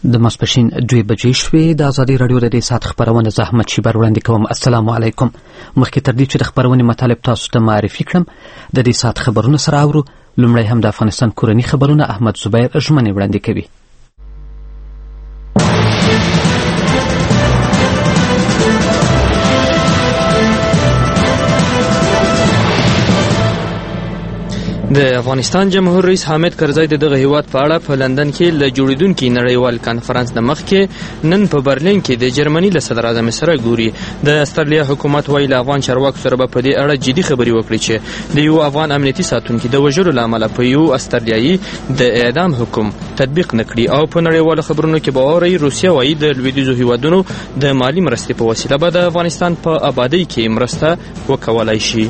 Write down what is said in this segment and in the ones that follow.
د ماسپښین 2 بجې شوې. د ازادي راډیو د دې ساعت خبرونه زه احمد شیبر وړاندې کوم. السلام علیکم. مخکې تر دې چې د خبرونې مطالب تاسو ته معرفي کړم، د دې ساعت خبرونه سره اورو. لومړی هم د افغانستان کورني خبرونه احمد زبیر ژمنې وړاندې کوي. د افغانستان جمهور رئیس حامد کرزی د دغه هیواد په اړه په لندن کې له جوړیدونکي نړیوال کانفرنس نه مخکې نن په برلین کې د جرمني له صدر اعظم سره ګوري. د استرالیا حکومت وايي له افغان چارواکو سره به په دې اړه جدي خبرې وکړي چې د یو افغان امنیتي ساتونکي د وژلو له امله په یو استرالیایي د اعدام حکم تطبیق نه کړي. او په نړیوالو خبرونو کې به اورئ روسیه وايي د لویدیځو هیوادونو د مالي مرستې په وسیله به د افغانستان په آبادۍ کې مرسته وکولای شي.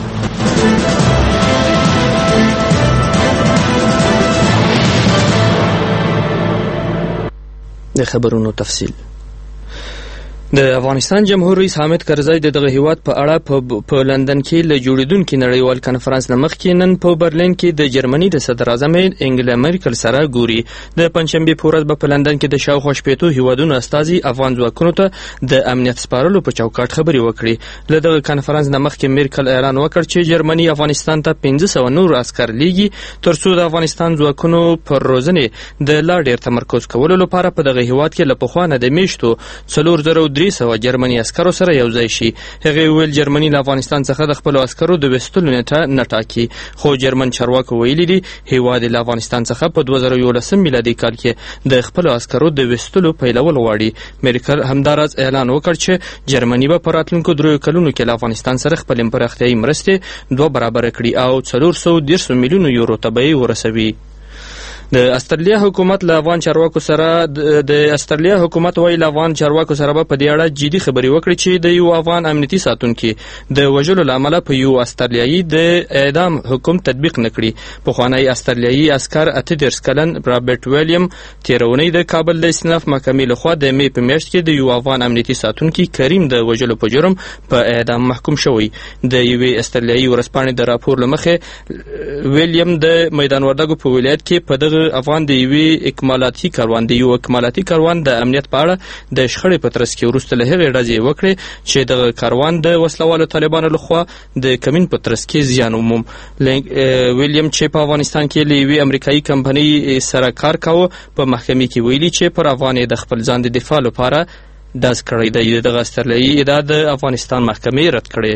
د خبرونو تفصیل. د افغانستان جمهور رئیس حامد کرزی د دغه هیواد په اړه په لندن کې له جوړیدونکي نړیوال کانفرنس نه مخکې نن په برلین کې د جرمني د صدر اعظم انګلا مرکل سره ګوري. د پنځشنبې په ورځ به په لندن کې د شاوخوا 80 هیوادونو استازي افغان ځواکونو ته د امنیت سپارلو په چوکاټ خبرې وکړي. له دغه کانفرنس نه مخکې مرکل اعلان وکړ چې جرمني افغانستان ته 1500 نور عسكر لیږي ترڅو د افغانستان ځواکونو پر روزنې د لا ډیر تمرکز کولو لپاره په دغه هیواد کې له پخوا نه د میاشتو 4300 جرمني عسکرو سره یو ځای شي. هغه ویل جرمني له افغانستان څخه د خپل عسکرو د وستلو نه ټاکي، خو جرمن چارواکو ویلي دي هیواد له افغانستان څخه په 2011 میلادي کال کې د خپل عسکرو د وستلو پیلول غواړي. مرکل همداراز اعلان وکړ چې جرمني به په راتلونکو 3 کلونو کې له افغانستان سره خپل پراختیايي مرستې 2 برابر کړي او 430 میلیون یورو ته به ورسوي. د استرالیا حکومت له افغان چارواکو سره د استرالیا حکومت وايي له افغان چارواکو سره به په دې اړه جدي خبرې وکړي چې د یو افغان امنیتي ساتونکي د وژلو له امله په یو استرالیایي د اعدام حکم تطبیق نه کړي. پخوانی استرالیایي عسکر 38 کلن رابرټ ویلیام تیرونی د کابل د استئناف محکمې لخوا د می په میاشت کې د یو افغان امنیتي ساتونکي کریم د وژلو په جرم په اعدام محکوم شوی. د یوې استرالیایي ورځپاڼې د راپور له مخې ویلیام د میدان وردګو په ولایت کې په دغه افغان د یو اکمالاتي کاروان د امنیت په اړه د شخړې په ترڅ کې وروسته له هغې ډزې وکړې چې دغه کاروان د وسلوالو طالبانو لخوا د کمین په ترڅ کې زیان وموم. ویلیام چې په افغانستان کې له یوې امریکایي کمپنۍ سره کار کاوه په محکمې کې ویلي چې پر افغان د خپل ځان د دفاع لپاره ډز کړی دی. دغه استرالیایي ادعا د افغانستان محکمې رد کړې.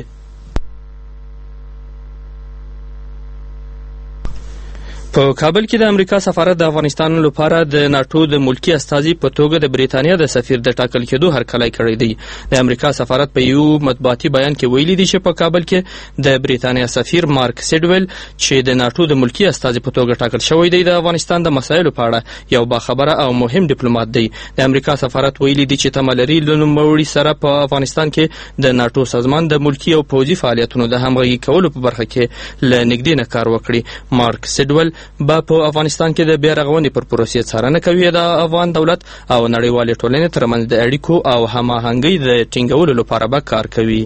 په کابل کې د امریکا سفارت د افغانستان لپاره د ناتو د ملکی استازي په توګه د بریتانیا د سفیر د ټاکل کېدو هرکلی کړی دی. د امریکا سفارت په یو مطبوعاتي بیان کې ویلي دی چې په کابل کې د بریتانیا سفیر مارک سیډویل چې د ناتو د ملکی استازي په توګه ټاکل شوی دی د افغانستان د مسایلو په اړه یو باخبره او مهم ډیپلوماټ دی. د امریکا سفارت ویلي دی چې تمه لري له نوموړي سره په افغانستان کې د ناتو سازمان د ملکی او پوځي فعالیتونو د همغږي کولو په برخه کې له نږدې نه کار وکړي. مارک سیډویل با په افغانستان کې د بیا رغونې پر پروسې څارنه کوي. د افغان دولت او نړیوالې ټولنې ترمنځ د اړیکو او هماهنګۍ د ټینګولو لپاره به کار کوي.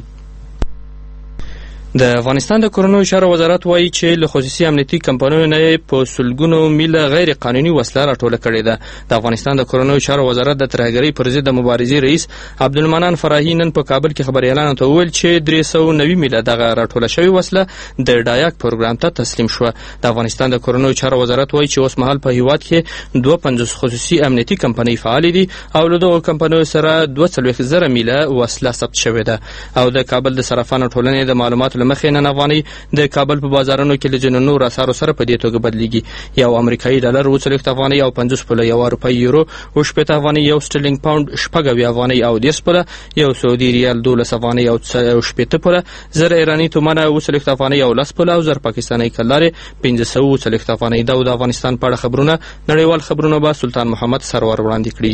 د افغانستان د کورنیو چارو وزارت وایي چې له خصوصي امنیتي کمپنیو نه په سلګونو میله غیر قانوني وسله راټوله کړې ده. د افغانستان د کورنیو چارو وزارت د ترهګرۍ پر ضد د مبارزې رئیس عبدالمنان فراهي نن په کابل کې خبريالانو ته وویل چې 390 میله دغه راټوله شوې وسله د ډایاک پروګرام ته تسلیم شوه. د افغانستان د کورنیو چارو وزارت وایي چې اوس مهال په هیواد کې 52 خصوصي امنیتي کمپنۍ فعال دي او له دغو کمپنیو سره 240,000 میله وسله ثبت شوې ده. او د کابل د صرافانو ټولنې د معلوماتو لمخې نن افغانۍ د کابل په بازارونو کې له ځینو نورو اسعارو سره په دې توګه بدلیږي. یو امریکایي ډالر 40 افغانۍ او 50 پوله، یو اروپایي یورو 80 افغانۍ، یو سټرلینګ پاوند 80 افغانۍ او 10 پوله، یو سعودي ریال 12 افغانۍ او 80 پوله، زر ایرانی تومانه 40 افغانۍ او 10 پوله او زر پاکستاني کلارې 540 افغانۍ. دا د افغانستان په اړه خبرونه نړیوال خبرونه به سلطان محمد سرور وړاندې کړي.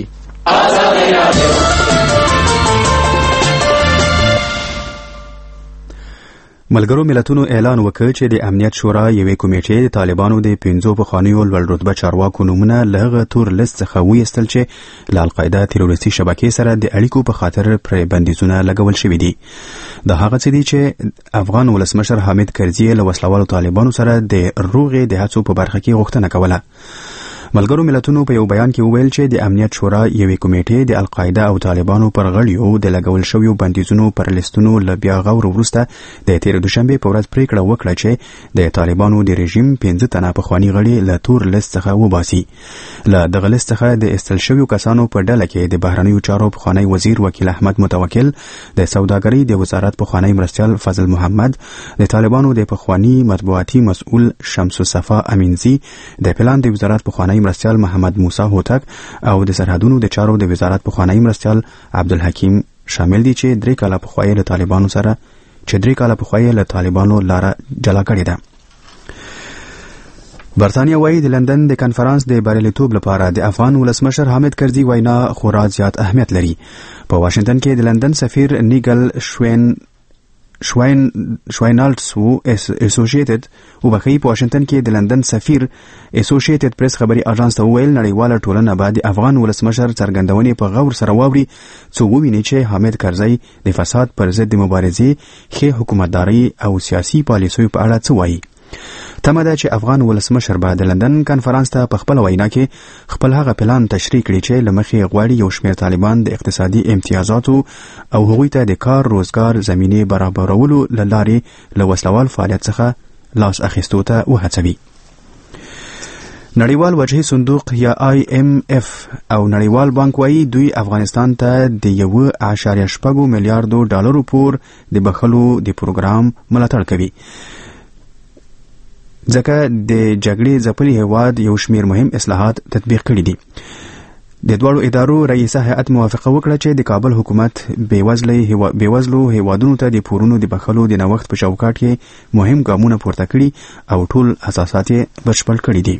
ملګرو ملتونو اعلان وکړ چې د امنیت شورا یوې کمیټې د طالبانو د 15 پخوانیو لوړ رتبه چارواکو نومونه له هغه تور لیست څخه وایستل چې له القاعده تروریستي شبکې سره د اړیکو په خاطر پرې بندیزونه لګول شوي دي. دا هغه څه دي چې افغان ولسمشر حامد کرزي له وسلوالو طالبانو سره د روغې د هڅو په برخه کې غوښتنه کوله. ملګرو ملتونو په یو بیان کې وویل چې د امنیت شورا یوې کمیټې د القاعده او طالبانو پر غړیو د لګول شویو بندیزونو پر لیستونو له بیا غور وروسته د تیر دوشنبه په ورځ پریکړه وکړه چې د طالبانو د رژیم 15 تنه پخوانی غړي له تور لیست څخه وباسي. له دغه لیست څخه د استل شویو کسانو په ډله کې د بهرنیو چارو پخوانی وزیر وکیل احمد متوکل، د سوداګرۍ د وزارت پخوانی مرستیال فضل محمد، د طالبانو د پخوانی مطبوعاتي مسؤل شمس الصفا امینزی، د پلان د وزارت پخوانی مرستیال محمد موسی هوتک او د سرحدونو د چارو د وزارت پخوانی مرستیال عبدالحکیم شامل دي چې 3 کاله پخوانی له طالبانو لاره جلا کړې ده. برطانیه وايي د لندن د کنفرانس د بریالیتوب لپاره د افغان ولسمشر حامد کرزي وینا خورا زیات اهمیت لري. په واشنگټن کې د لندن سفیر نیګل شواینالټسو اسوسییټډ وبخي په واشنگټن کې د لندن سفیر اسوسییټډ پریس خبري اژانس ته ویل نړیواله ټولنه به د افغان ولسمشر څرګندونې په غور سره واوري څو وویني چې حامد کرزي د فساد پر ضد د مبارزې، ښه حکومتداري او سیاسي پالیسیو په اړه څه وایي. تمه ده چې افغان ولسمشر به د لندن کنفرانس ته په خپل وینا کې خپل هغه پلان تشریح کړي چې لمخې غواړي یو شمېر طالبان د اقتصادي امتیازاتو او هغوی ته د کار روزګار زمینې برابرولو له لارې له وسلوال فعالیت څخه لاس اخیستو ته وهڅوي. نړیوال وجهي صندوق یا IMF او نړیوال بانک وايي دوی افغانستان ته د 1.8 میلیارډ ډالرو پور د بخښلو د پروګرام ملاتړ کوي، ځکه د جګړې ځپلي هیواد یو شمیر مهم اصلاحات تطبیق کړي دي. د دوړو ادارو رئیسه هیئت موافقه وکړه چې د کابل حکومت بیوزلو هیوادونو ته د پورونو د بخښلو د نوښت په چوکاټ کې مهم ګامونه پورته کړي او ټول اساسات یې بشپړ کړي دي.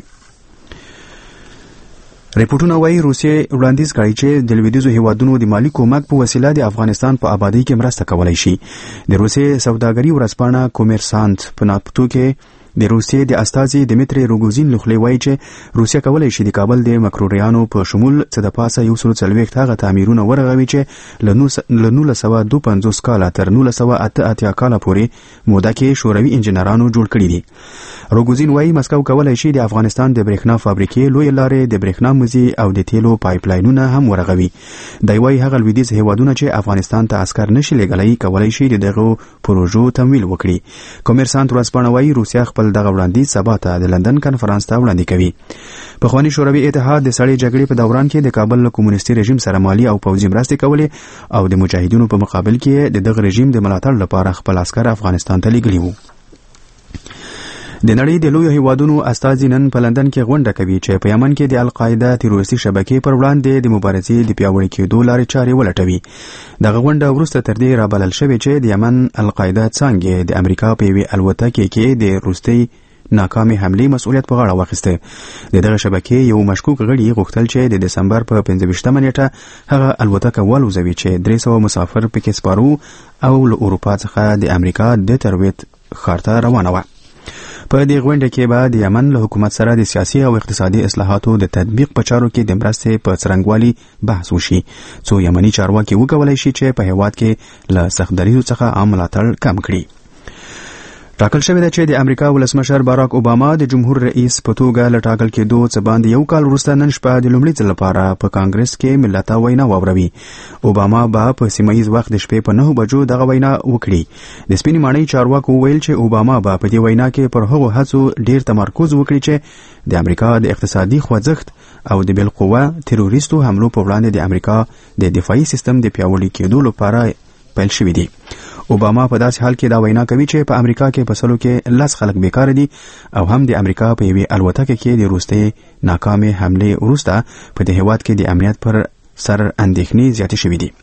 ریپورتونه وايي روسیې وړاندیز کړی چې د لویدیځو هیوادونو د مالی کومک په وسیله د افغانستان په آبادی کې مرسته کولای شي. د روسیې سوداګري ورځپاڼه کومرسانت په ناپتو کې د روسیې د استازي دمیتری روګوزین لخوا وایي چې روسیه کولای شي د کابل د مکروریانو په شمول څه د پاسه 140 هغه تعمیرونه ورغوي چې له 1952 کال تر 1988 کال پورې موده کې شوروي انجنیرانو جوړ کړي دي. روګوزین وایي مسکو کولای شي د افغانستان د برېښنا فابریکې، لوی لارې، د برېښنا مزي او د تیلو پایپ لاینونه هم ورغوي. دی وایي هغه لویدیځ هیوادونه چې افغانستان ته عسكر نشي لګلای کولای شي دغه پروژو تمویل وکړي. کومرسانت ورځپاڼه وایي روسیه خپل دغه وړاندیز سبا ته د لندن کنفرانس ته وړاندې کوي. پخوانی شوروي اتحاد د سړې جګړې په دوران کې د کابل کمونیستي رژیم سره مالی او پوځي مرستې کولې او د مجاهدینو په مقابل کې د دغه رژیم د ملاتړ لپاره خپل عسكر افغانستان ته لېږلي وو. د نړۍ د لویو هیوادونو استازي نن په لندن کې غونډه کوي چې په یمن کې د القاعده تروریستي شبکې پر وړاندې د مبارزې د پیاوړي کېدو لارې چارې ولټوي. دغه غونډه وروسته تر دې رابلل شوې چې د یمن القاعده څانګې د امریکا په یوې الوتکې کې د روسي ناکامې حملې مسؤلیت په غاړه واخیسته. د دغه شبکې یو مشکوک غړي غوښتل چې د دسمبر په 15 نیټه هغه الوتکه والوزوي چې 300 مسافر پکې سپارو او له اروپا څخه د امریکا د ترویت ښار ته روانه وه. په دې غونډه کې به د یمن له حکومت سره د سیاسي او اقتصادي اصلاحاتو د تطبیق په چارو کې د مرستې په څرنګوالي بحث وشي، څو یمني چارواکي وکولای شي چې په هیواد کې له سخت دریځو څخه عام ملاتړ کم کړي. ټاکل شوی ده چې د امریکا ولسمشر باراک اوباما د جمهور رئیس په توګه له ټاکل کېدو څخه باندې یو کال وروسته نن شپه د لومړي ځل لپاره په کانګرس کې ملت ته وینا واوروي. اوباما به په سیمایي وخت د شپې په 9 بجو دغه وینا وکړي. د سپینې ماڼۍ چارواکو ویل چې اوباما به په دې وینا کې پر هغو هڅو ډیر تمرکز وکړي چې د امریکا د اقتصادي خوځښت او د بالقوه تروریستو حملو په وړاندې د امریکا د دفاعي سیستم د پیاوړي کېدو لپاره پیل شوی دی. اوباما په داسې حال کې دا وینا کوي چې په امریکا کې په سلو کې 10 خلک بیکار دي او هم د امریکا په یوې الوتکه کې د روسي ناکامې حملې وروسته په دې هیواد کې د امنیت پر سر اندېښنې زیاتې شوې دي.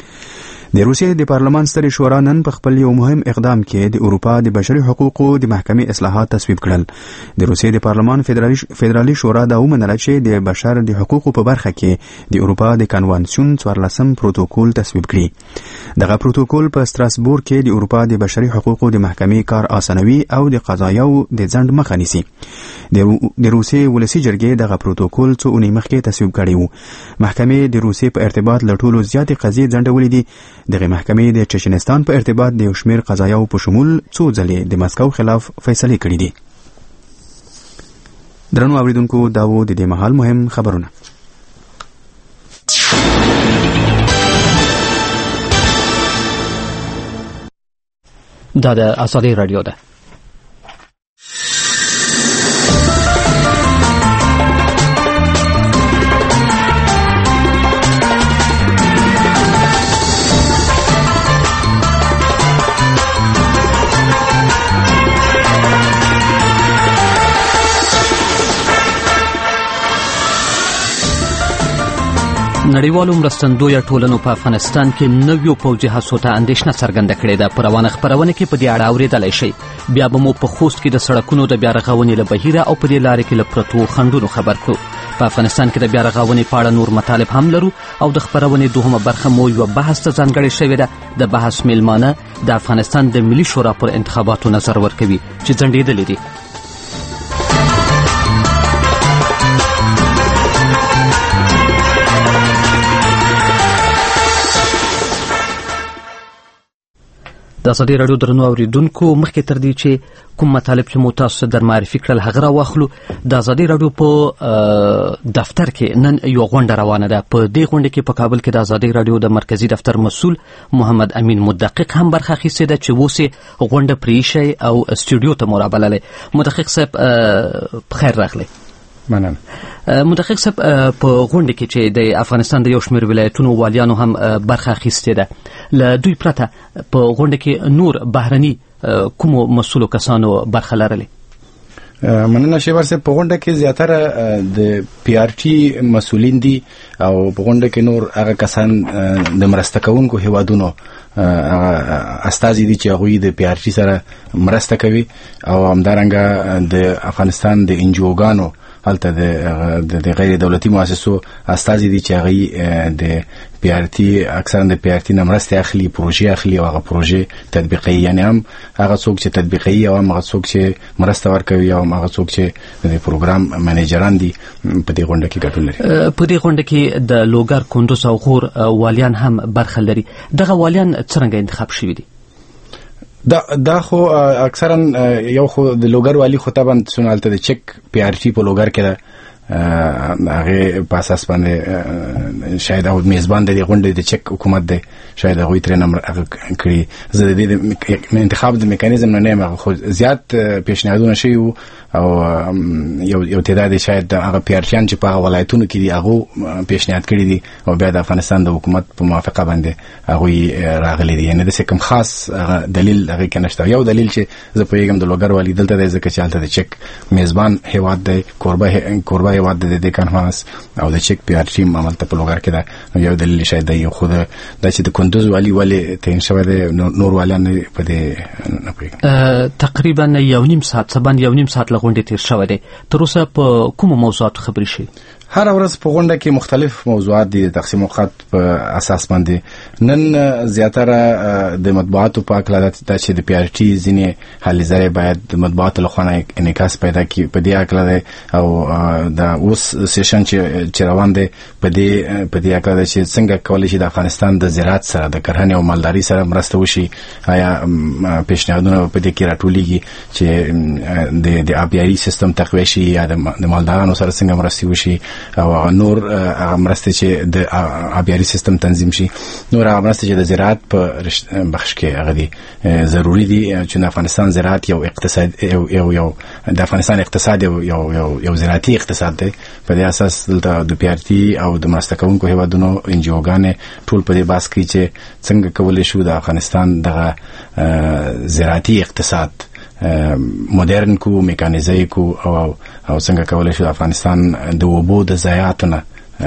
د روسیې د پارلمان سترې شورا نن په خپل یو مهم اقدام کې د اروپا د بشري حقوقو د محکمې اصلاحات تصویب کړل. د روسیې د پارلمان فدرالي شورا دا ومنله چې د بشر د حقوقو په برخه کې د اروپا د کنوانسیون 14 پروتوکول تصویب کړي. دغه پروتوکول په ستراسبورګ کې د اروپا د بشري حقوقو د محکمې کار آسانوي او د قضایاو د ځنډ مخه نیسي. د روسیې ولسي جرګې دغه پروتوکول څو اونۍ مخکې تصویب کړی و. محکمې د روسیې په ارتباط له ټولو زیاتې قضیې ځنډولې دي. دغه محکمې د چچنستان په ارتباط د یو شمېر قضایاو په شمول څو ځلې د مسکو خلاف فیصلې کړې دي. درنو اوریدونکو دا و د دې مهال مهم خبرونه. دا د آزادۍ رادیو ده. نړیوالو مرستندویه ټولنو په افغانستان کې نویو پوځي هڅو ته اندېښنه څرګنده کړې ده. په روانه خپرونه کې په دې اړه اورېدلی شئ. بیا به مو په خوست کې د سړکونو د بیا رغونې له بهیره او په دې لارې کې له پرتو خنډونو خبر کړو. په افغانستان کې د بیا رغونې په اړه نور مطالب هم لرو او د خپرونې دوهمه برخه مو یوه بحث ته ځانګړې شوې ده. د بحث میلمانه د افغانستان د ملي شورا پر انتخاباتو نظر ورکوي چې ځنډېدلي دي. د ازادۍ راډیو درنو اوریدونکو، مخکې تر دې چې کوم مطالب چې مو تاسو در معرفي کړل هغه راواخلو، د ازادۍ راډیو په دفتر کې نن یو غونډه روانه ده. په دې غونډه کې په کابل کې د ازادۍ راډیو د مرکزی دفتر مسؤل محمد امین مدقق هم برخه اخیستې ده چې اوس یې غونډه پرېښی او استودیو ته مو رابللی. مدقق صاحب بخیر راغلی. مننه. مدقق صاحب، په غونډه کې چې د افغانستان د یو شمېر ولایتونو والیانو هم برخه اخیستې ده، له دوی پرته په غونډه کې نور بهرني کومو مسؤلو کسانو برخه لرلې؟ مننه شیبر صاحب. په غونډه کې زیاتره د پی آر ټي مسؤلین دي او په غونډه کې نور هغه کسان د مرسته کوونکو هیوادونو استازي دي چې هغوی د پی آر ټي سره مرسته کوي او همدارنګه د افغانستان د انجوګانو هلته د غیر دولتي مؤسسو استازي دي چې هغوی د پی آر ټي اکثرا د پی آر ټي نه مرسته اخلي، پروژې اخلي او هغه پروژې تطبیقوي. یعنی هم هغه څوک چې تطبیقوي او هم هغه څوک چې مرسته ورکوي او هم هغه څوک چې د پروګرام منیجران دي په دې غونډه کې ګډون لري. په دې غونډه کې د لوګر، کندوز او غور والیان هم برخه لري. دغه والیان څرنګه انتخاب شوي دي؟ دا خو اکثرا یو خو د لوګر والی خو طبعا سنالته د چک پی آر ټي په لوګر کې هغه په اساس باندې شاید او میزبان د غونډې د چک حکومت دی، شاید هغه ترې نمبر کړی. زه د دې انتخاب د میکانیزم نه یم خو زیات پیشنهادونه شوي وو او یو تعداد شاید هغه پی آر ټیان چې په ولایتونو کې دي هغه پیشنهاد کړی دي او بیا د افغانستان د حکومت په موافقه باندې هغه راغلي دي. یعنی د څه کوم خاص دلیل هغه کې نشته. یو دلیل چې زه پوهیږم د لوګر والی دلته د ځکه چې هلته د چک میزبان هیواد دی، کوربه هیواد دی د کانفرنس او د چک پی آر ټي عملته په لوګر کې ده. یو دلیل شاید دی خو دا چې د کندوز والی تعین شوی دی، نور والیان په دې نه پوهیږم. تقریبا یو نیم ساعت له غونډې تیر شوی دی. تر اوسه په کومو موضوعاتو خبرې شوي؟ هر ورځ په غونډه کې مختلف موضوعات دي د تقسیم اوقات په اساس باندې. نن زیاتره د مطبوعاتو په اړه د چې د پی آر ټي ځینې حالې ځای باید د مطبوعاتو له خوا انعکاس پیدا کړي په دې اړه او دا اوس سیشن چې روان دی په دې اړه چې څنګه کولی شي د افغانستان د زراعت سره د کرهڼې او مالدارۍ سره مرسته وشي. آیا پیشنهادونه په دې کې راټولیږي چې د آبیاري سیستم تقویه شي یا د مالدارانو سره څنګه مرسته وشي او نور مرسته چې د آبیاري سیستم تنظیم شي، نور مرسته چې د زراعت په بخش کې هغه دي ضروری دي چې د افغانستان زراعت یو اقتصاد یو د افغانستان اقتصاد یو زراعتي اقتصاد دی. په دې اساس د پی آر ټي او د مرسته کوونکو هیوادونو انجیوګانې ټول په دې بحث کې چې څنګه کولی شو د افغانستان دغه زراعتي اقتصاد مدرن کو، میکانیزه کو او څنګه کولی شو افغانستان د اوبو د ضایعاتو نه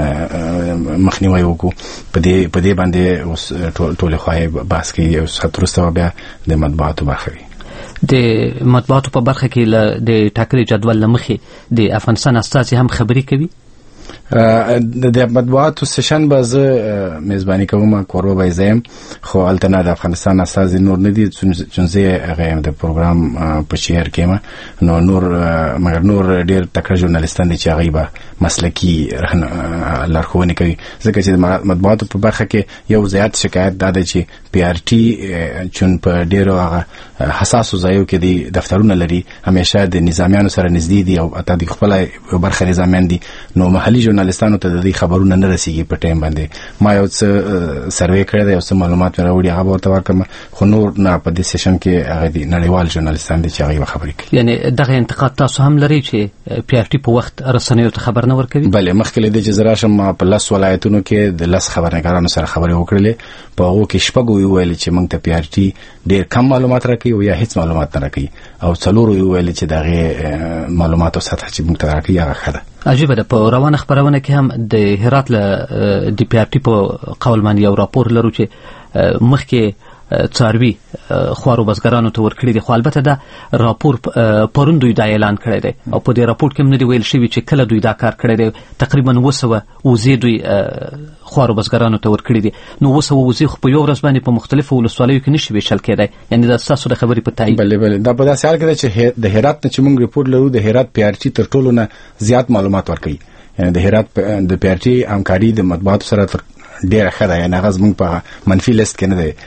مخنیوي وکړو. په دې باندې اوس ټول خواهی بحث کوي. او ستورسته بیا د مطبوعاتو برخه وي. د مطبوعاتو په برخه کې د ټاکلي جدول له مخې د افغانستان استازي هم خبرې کوي. د مطبوعاتو سیشن به زه میزباني کوم، کوربه به زم، خو التنا د افغانستان استازي نور نه دي چې زه هغه د پروګرام په شیر کې ما مګر نور ډیر تکړه ژورنالیستان دي چې هغه به مسلکی لارښوونه کوي. ځکه چې د مطبوعاتو په برخه کې یو زیات شکایت دا چې پی آر ټي چون په ډیرو هغه حساسو ځایو کې دي دفترونه لري، همیشه د نظامیانو سره نږدې دي او اته د خپل برخه نظامیان دي، نو محلي ژورنالیستانو ته د دې خبرونه نه رسیږي په ټایم باندې. ما یو څه سروې کړی دی، یو څه معلومات مې راوړي، هغه ورته ورکړم، خو نور نه په دې سیشن کې هغه دي نړیوال ژورنالیستان دي چې هغه خبرې کوي. یعنی دغه انتقاد تاسو هم لري چې پی آر ټي په وخت رسنیو ته خبر نه ورکوي؟ بله، مخکې له دې چې زه راشم په 10 ولایتونو کې د 10 خبرنګارانو سره خبرې وکړلې، په هغو کې 6 ویل چې موږ ته پی آر ټي ډېر کم معلومات راکوي او یا هیڅ معلومات نه راکوي، او 4 ویل چې دغه معلوماتو سطح چې موږ ته راکوي هغه ښه ده. عجیبه ده، په روانه خبرونه کې هم د هرات له د پی آر ټي په قول باندې یو راپور لرو چې مخکې څاروي خوارو بزګرانو ته ورکړي دي، خو البته دا راپور پرون دوی دا اعلان کړی دی او په دې راپور کې هم نه دی ویل شوي چې کله دوی دا کار کړی دی. تقریبا 200 وزې دوی خوارو بزګرانو ته ورکړي دي، نو 200 وزې خو په یو ورځ باندې په مختلفو ولسوالیو کې نشي ویشل کېدای. یعنی دا ستاسو د خبرې په تایید؟ بله، دا په داسې حال کې ده چې د هرات نه چې موږ ریپورټ لرو، د هرات پی آر ټي تر ټولو نه زیات معلومات ورکوي. یعنی د هرات د پی آر ټي همکاري د مطبوعاتو سره ډیره ښه ده، یعنی هغه زموږ په منفي لیست کې نه دی،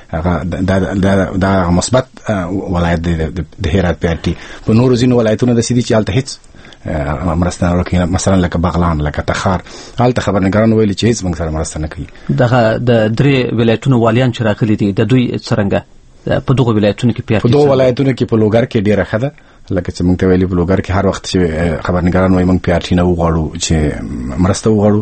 هغه دا مثبت ولایت دی د هرات پی آر ټي. په نورو ځینو ولایتونو داسې دي چې هلته هیڅ مرسته نه ورکوي، مثلا لکه بغلان، لکه تخار، هلته خبرنګاران ویلي چې هیڅ موږ سره مرسته نه کوي. دغه د 3 ولایتونو والیان چې راغلي دي، د دوی څرنګه په دغه ولایتونو کې پی آر ټي؟ په دغه ولایتونو کې په لوګر کې ډیره ښه ده، لکه چې موږ ته ویلي په لوګر کې هر وخت چې خبرنګاران وایي موږ پی آر ټي نه وغواړو چې مرسته وغواړو،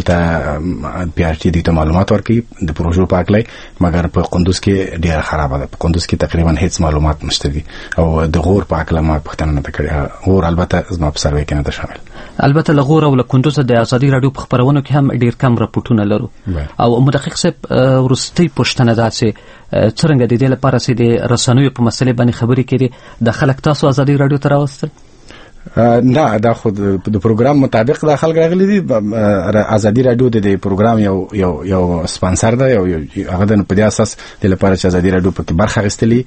هلته پی آر ټي دوی ته معلومات ورکوي د پروژو په هکله، مګر په قندوز کې ډیره خرابه ده. په قندوز کې تقریبا هیڅ معلومات نشته دي، او د غور په هکله ما پوښتنه نه ده کړې. غور البته زما په سروې کې نه ده شامل. البته له غور او له کندوز د ازادي راډیو په خبرونو کې هم ډیر کم راپورټونه لرو. او مدقق صاحب ورستۍ پوښتنه ده چې څرنګه د دې لپاره چې د رسنیو په مسلې باندې خبرې کړي، د خلک تاسو ازادي راډیو ته راوستل؟ نه، دا خو د پروګرام مطابق د خلک راغلي دي. ازادي راډیو د پروګرام یو سپانسر ده، یو هغه د په دې اساس د لپاره چې ازادي راډیو په کې برخه اخیستلې،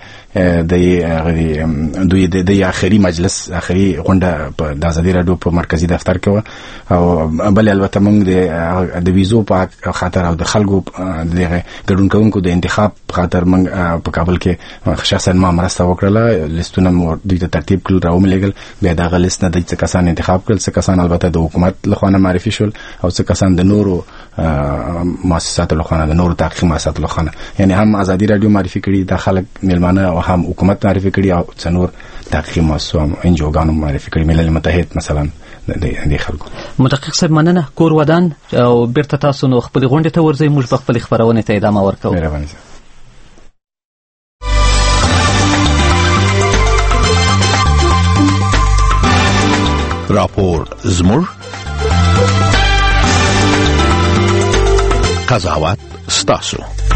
دوی د اخري مجلس اخري غونډه د ازادي راډیو په مرکزی دفتر کې و، او بل البته موږ د ویزو په خاطر او د خلکو د ګډون کوونکو د انتخاب په خاطر موږ په کابل کې شخصا ما مرسته وکړه، لیستونه دوی ته ترتیب کړل، راوملېږل، بیا دا لیست نه د څه کسان انتخاب کړل، څه کسان البته د حکومت لخوا معرفي شول، او څه کسان د نورو مؤسساتو لخوا، د نورو تحقیقي مؤسساتو لخوا، یعنی هم ازادي راډیو معرفي کړي د خلک میلمانه، او هم حکومت معرفي کړي، او څه نور تحقیقي مؤسسو ان جی اوګانو معرفي کړي، ملل متحد مثلا د خلکو. مدقق صاحب مننه. کور ودان او بیرته تاسو نو خپل غونډه ته ورځي، موږ په خپل خبرونه ته ادامه ورکوو. مهرباني. راپور زموږ قضاوت ستاسو.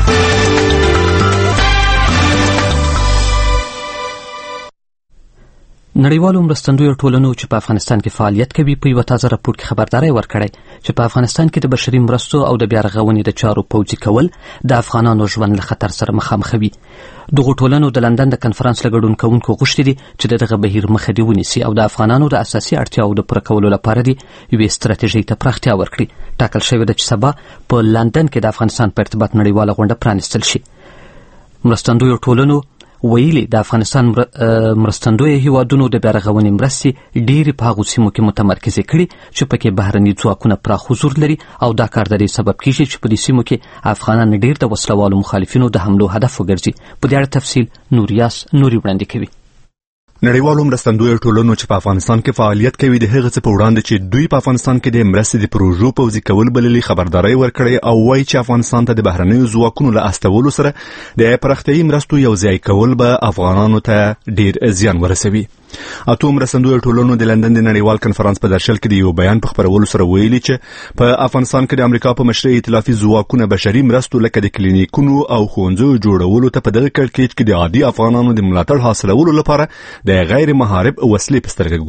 نړیوالو مرستندویو ټولنو چې په افغانستان کې فعالیت کوي په یو تازه راپور کې خبرداري ورکړې چې په افغانستان کې د بشري مرستو او د بیا رغونې د چارو پوځي کول د افغانانو ژوند له خطر سره مخامخ وي. دغه ټولنو د لندن د کنفرانس له ګډون کوونکو غوښتي دي چې دغه بهیر مخه دی ونیسي او د افغانانو د اساسي اړتیاو د پوره کولو لپاره دی یوې ستراتیژۍ ته پراختیا ورکړي. ټاکل شوی د چې سبا په لندن کې د افغانستان په ارتباط نړیواله غونډه پرانیستل شي. مرستندویو ټولنو ویلي د افغانستان مرستندوی هیوادونو د بیا رغونې مرستې ډېرې په هغو سیمو کې متمرکزې کړي چې پکې بهرني ځواکونه پراخ حضور لري او دا کار د دې سبب کیږي چې په دې سیمو کې افغانان ډېر د وسلوالو مخالفینو د حملو هدف وګرځي. په دې اړه تفصیل نوري وړاندې کوي. نړیوالو مرستندویو ټولنو چې په افغانستان کې فعالیت کوي د هغه څه په وړاندې چې دوی په افغانستان کې د مرستې د پروژو پوځي کول بللي خبرداري ورکړې او وایي چې افغانستان ته د بهرنیو ځواکونو له استولو سره د پراختیايي مرستو یو ځای کول به افغانانو ته ډیر زیان ورسوي. اته مرستندویو ټولنو د لندن د نړیوال کنفرانس په درشل کې د یو بیان په خبرولو سره ویلي چې په افغانستان کې د امریکا په مشرۍ ائتلافي ځواکونه بشري مرستو لکه د کلینیکونو او ښوونځیو جوړولو ته په دغه کړکېچ کې د عادي افغانانو د ملاتړ حاصلولو لپاره د غیر محارب وسلې په سترګه ګوري.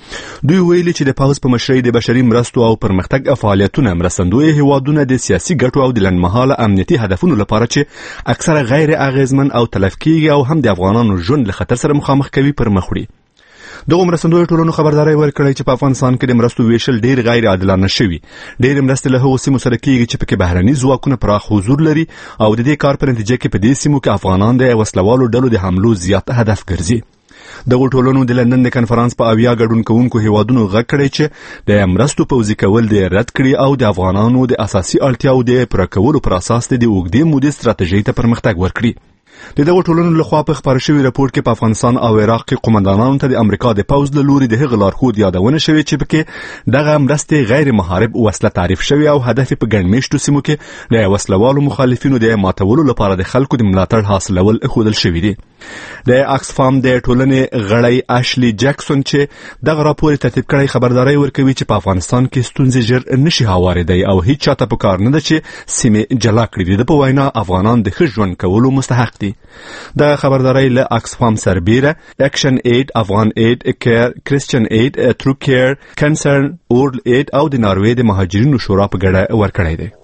دوی ویلي چې د پوځ په مشرۍ د بشري مرستو او پرمختګ فعالیتونه مرستندوی هیوادونه د سیاسي ګټو او د لنډمهاله امنیتي هدفونو لپاره چې اکثره غیر اغیزمن او تلف کیږي او هم د افغانانو ژوند له خطر سره مخامخ کوي پر مخ وړي. دغه مرستندوی ټولنو خبرداري ورکړې چې په افغانستان کې د مرستو ویشل ډیر غیر عادلانه شوی. ډیر مرستې له هغو سیمو سره کیږي چې پکې بهرني ځواکونه پراخ حضور لري او د دې کار په نتیجه کې په دې سیمو کې افغانان د وسلوالو ډلو د حملو زیات هدف ګرځي. دغه ټولنو د لندن د کنفرانس په اویا ګډون کوونکو هیوادونو غږ کړی چې د مرستو پوځي کول د رد کړي او د افغانانو د اساسي اړتیاو د پوره کولو پر اساس د اوږدې مودې ستراتیژۍ ته پرمختګ ورکړي. د دغه ټولنو لخوا په خبر شوی راپور کې په افغانستان او عراق کې قومندانانو ته د امریکا د پوځ له لوري د هغه لارښود یادونه شوې چې پکې دغه مرستې غیر محارب وسله تعریف شوی او هدف په ګڼمېشتو سیمو کې د وسلوالو مخالفینو د ماتولو لپاره د خلکو د ملاتړ حاصلول اخودل شوی دی. د اکسفام د ټولنې غړی اشلی جکسون چې دغه راپور ترتیب کړی خبرداري ورکوي چې په افغانستان کې ستونزې ژر نشي هواریدای او هیڅ چاته په کار نه ده چې سیمه جلا کړي. د په وینا افغانان د ښه ژوند کولو مستحق دي. د خبرداري له اکسفام سربیره اکشن اید، افغان اید، کیر، کریسچن اید، ترو کیر، کنسرن، اورل اید او د ناروې د مهاجرینو شورا په ګډه ورکړی دی.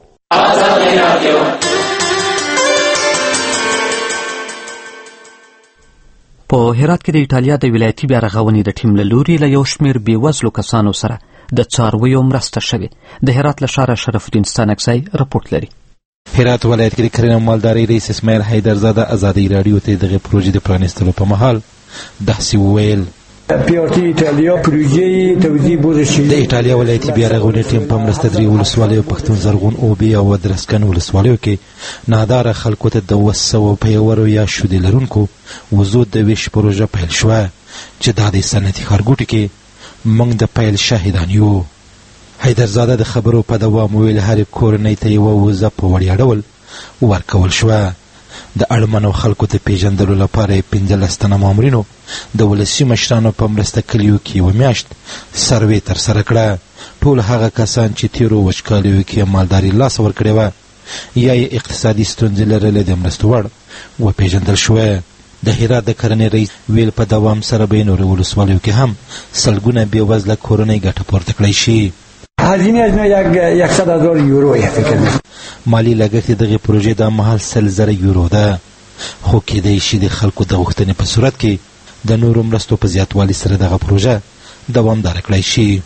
په هرات کې د ایټالیا د ولایتي بیا رغونې د ټیم له لوري له یو شمېر بېوزلو کسانو سره د څارویو مرسته شوې. د هرات له ښاره شرف الدین ستانکزی رپورټ لري. هرات ولایت کې د کرنې او مالدارۍ رئیس اسماعیل حیدرزاده ازادي راډیو ته دغه پروژې د پرانیستلو په مهال داسې وویل: پیارتي ایټالیا پروژې توزیع بوزه شي. د ایټالیا ولایتي بیا رغونې ټیم په مرسته درې ولسوالیو پښتون زرغون اوبې او درسکن ولسوالیو کې ناداره خلکو ته د 200 پیورو یا شودې لرونکو وضو د ویش پروژه پیل شوه چې دا د صنعتي ښارګوټي کې موږ د پیل شاهدان یو. حیدرزاده د خبرو په دوام ویل هرې کورنۍ ته یوه وزه په وړیا ډول ورکول شوه. د اړمنو خلکو ته پیژندلو لپاره یې 15 تنه مامورینو د ولسي مشرانو په مرسته کلیو کې یوه میاشت سروې ترسره کړه. ټول هغه کسان چې تیرو وچکالیو کې مالداري لاس ورکړې وه یا یې اقتصادي ستونزې لرلې د مرستو وړ وپیژندل شوه. د هرات د کرنې رئیس ویل په دوام سره به نورو ولسوالیو کې هم سلګونه بېوزله کورنۍ ګټه پورته کړی شي. هزینه از ما 100,000 یورو فکر کنم. مالی لګښت دغه پروژې د مهال 100,000 یورو ده، خو کېدای شي د خلکو د غوښتنې په صورت کې د نورو مرستو په زیاتوالي سره دغه پروژه دوامداره کړای شي.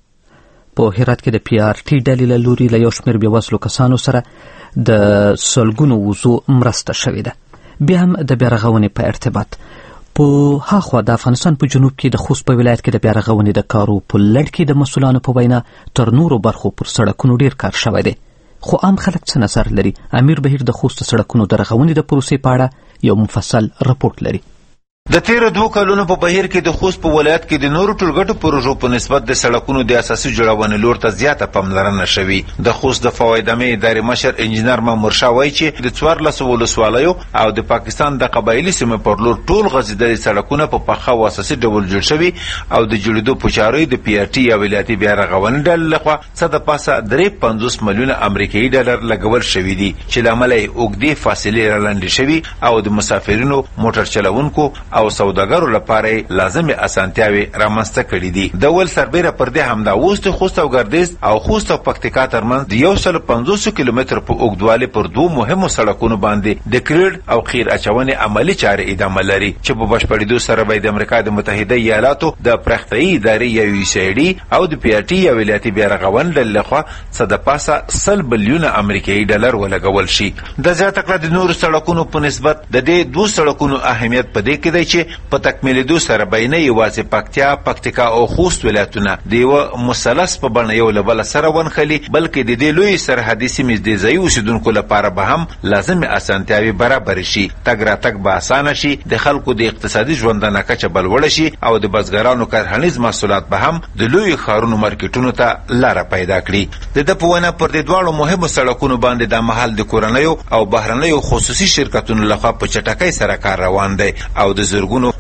په هرات کې د پی آر ټي ډلې له لوري له یو شمېر بېوزلو کسانو سره د سلګونو وزو مرسته شوې ده. بیا هم د بیا رغونې په ارتباط په هاخوا د افغانستان په جنوب کې د خوست په ولایت کې د بیا رغونې د کارو په لړ کې د مسؤلانو په وینا تر نورو برخو پر سړکونو ډیر کار شوی دی. خو عام خلک څه نظر لري؟ امیر بهیر د خوست سړکونو د رغونې د پروسې په اړه یو مفصل رپورټ لري. د تیرو 2 کلونو په بهیر کې د خوست په ولایت کې د نورو ټولګټو پروژو په نسبت د سړکونو د اساسي جوړونې لور ته زیاته پاملرنه شوې. د خوست د فوایدمې ادارې مشر انجینر مامور شاه وایي چې د 14 ولسوالیو او د پاکستان د قبایلي سیمې پر لور ټول غځېدلي سړکونه په پخه او اساسي ډول جوړ شوي او د جوړېدو په چارو د پی آر ټي یا ولایتي بیا رغونې ډلې لخوا څه د پاسه 53 میلیونه امریکایي ډالر لګول شوي دي چې له امله یې اوږدې فاصلې رالنډې شوي او د مسافرینو موټر چلوونکو او سوداګرو لپاره لازمي اسانتیاوي رامنځته کړي دي. د ول سربېره پر دې همدا اوس د خوست او ګردیز او خوست او پکتیکا ترمنځ د 150 کیلومتر په اوږدوالي پر 2 مهمو سړکونو باندې د کریډ او قیر اچونې عملی چارې ادامه لري چې په بشپړېدو سره به د امریکا د متحده ایالاتو د پرختیايي ادارې یا یو سی ډي او د پی آر ټي یا ولایتي بیا رغونې ډلې لخوا څه د پاسه 100 بلیونه امریکایي ډالر ولګول شي. د زیاته کړه د نورو سړکونو په نسبت د دې 2 سړکونو اهمیت په دې کې دی چې په تکمیلېدو سره به نه یوازې پکتیکا او خوست ولایتونه د یوه مثلث په بڼه یو له بله سره ونښلي بلکې د دې لویې سرحدي سیمې د ځایي اوسېدونکو لپاره به هم لازمې اسانتیاوې برابرې شي. تګ راتګ به اسانه شي، د خلکو د اقتصادي ژوندانه کچه به لوړه شي او د بزګرانو کرهنیز محصولات به هم د لویو ښارونو مارکیټونو ته لاره پیدا کړي. د ده په وینا پر دې دواړو مهمو سړکونو باندې دا مهال د کورنیو او بهرنیو خصوصي شرکتونو لخوا په چټکۍ سره کار روان دی او د زرګونو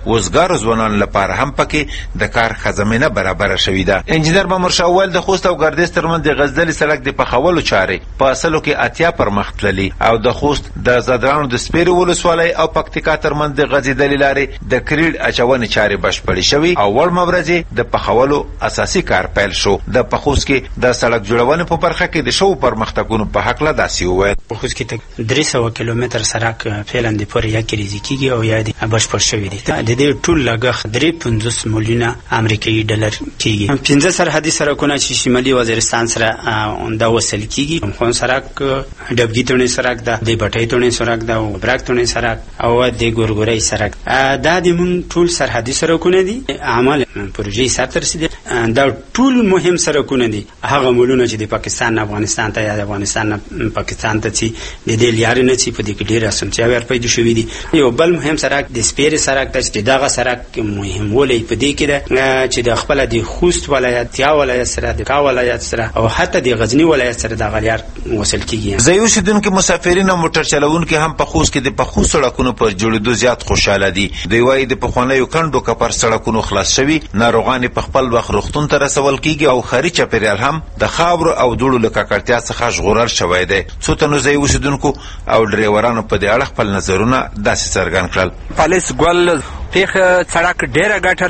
وزګارو ځوانانو لپاره هم پکې د کار خزمینه برابر شوې ده. انجینر مامورشاه وویل د خوست او ګردیز ترمنځ د غزدلي سړک د پخولو چارې په اصلو کې 80 پر مخ تللي او د خوست د زادرانو د سپیرې ولسوالۍ او پکتیکا ترمنځ د غځېدلې لارې د کریډ اچونې چارې بشپړې شوې او وړ مورځې د پخولو اساسي کار پیل شو. د خوست کې د سړک جوړونې په برخه کې د شوو پرمختګونو په هکله داسې وویل. په خوست کې 300 کیلومتر سړک فعلا د پورې یا کریزي کېږي او یا د بشپړ شوی دی. د دې ټول لګښت 350 میلیونه امریکایي ډالر کېږي. 15 سرحدي سړکونه چې شمالي وزیرستان سره دا وصل کېږي. خو سړک ډبګي تونې سړک ده، د بټۍ تونې سړک ده او برک تونې سړک او د ګورګورۍ سړک. دا د مون ټول سرحدي سړکونه دي. عمل پروژې سره تر رسیدي. دا ټول مهم سړکونه دي. هغه مولونه چې د پاکستان افغانستان ته یا د افغانستان پاکستان ته چې د دې لارې نه چې په دې کې ډېر اسانتیا ور پیدا شوې دي. یو بل مهم سړک د سپیرې سړک ته چې دغه سړک مهم ولې په دې کې ده چې د خپل د خوست ولایت یا ولایت سره د کا ولایت سره او حتی د غزنی ولایت سره د غلیار وصل کیږي. ځایي اوسیدونکو مسافرین او موټر چلوونکو هم په خوست کې د پخو سړکونو پر جوړېدو زیات خوشاله دي. دوی وايي د پخوانیو کندو کپر سړکونو خلاص شوي، ناروغان په خپل وخت روغتون ته رسول کیږي او ښاري چاپیریال هم د خاورو او دوړو له ککړتیا څخه ژغورل شوی دی. څو تنو ځایي اوسیدونکو او ډریورانو په دې اړه خپل نظرونه داسې څرګند کړل. پالیس ګل پیخ سړک ډیره ګټه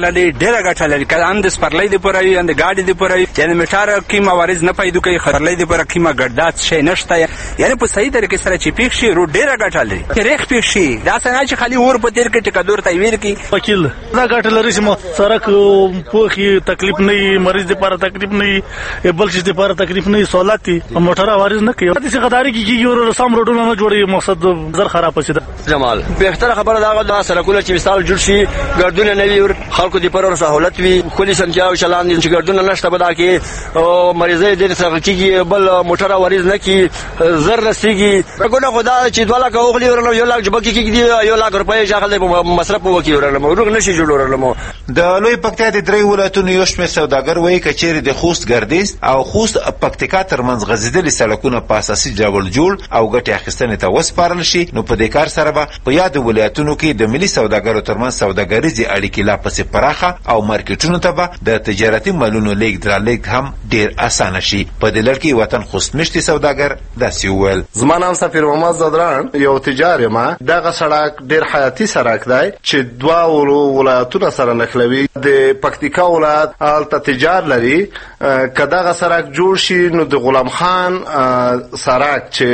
لري کله هم د سپرلۍ د پوره وي هم د ګاډي د پوره وي. یعنې موټر کې موارد نه پیدا کوي، خطرلۍ د پوره کې ګډات شي نشته. یعنې په صحیح طریقې سره چې پیښ شي رو ډیره ګټه لري. ریخ پیښ شي دا څنګه چې خالي اور په تیر کې ټکدور ته ویل کی وکیل دا ګټه لري چې سړک پوخي تکلیف نه مریض لپاره تکلیف نه بل څه لپاره تکلیف نه سہولت موټر وارز نه کوي. د غداري کیږي او سم روډونه نه جوړي مقصد زر خراب شي. جمال بهتره خبره دا سړکونه چې مثال جوړ شي ګردونه نه وي خلکو د پر سہولت وي کلی سنتیا او چلان دي چې ګردونه نشته بدا کې او مریضای د سره کیږي بل موټر وارز نه کی زر رسیږي. ګونه خدا چې 2 لک اوغلی ورنه 1 لک جبکی کیږي 1 لک روپۍ ځخل مصرف وکي ورنه موږ نشي جوړورلمو. د لوی پکتیا د درې ولایتونو یو شمېر سوداګر وایي کچېرې د خوست ګردیز او خوست پکتیکا ترمنځ غځېدلي سړکونه په اساسي ډول جوړ او ګټې اخیستنې ته وسپارل شي نو په دې کار سره به په یاد ولایتونو کې د ملي سوداګرو ترمنځ سوداګریزې اړیکې لا پسې پراخه او مارکیټونو ته به د تجارتي مالونو لیږد رالېږد هم ډېر اسانه شي. په دې لړ کې وطن خوستمشتي سوداګر داسې وویل. زما نام سفیر محمد زادران یو تجار یم. دغه سړک ډېر حیاتي سړک دی چې دوه ولایتونه سره نښلوي. د پکتیکا ولایت هلته تجار لري. که دغه سړک جوړ شي نو د غلام خان سړک چې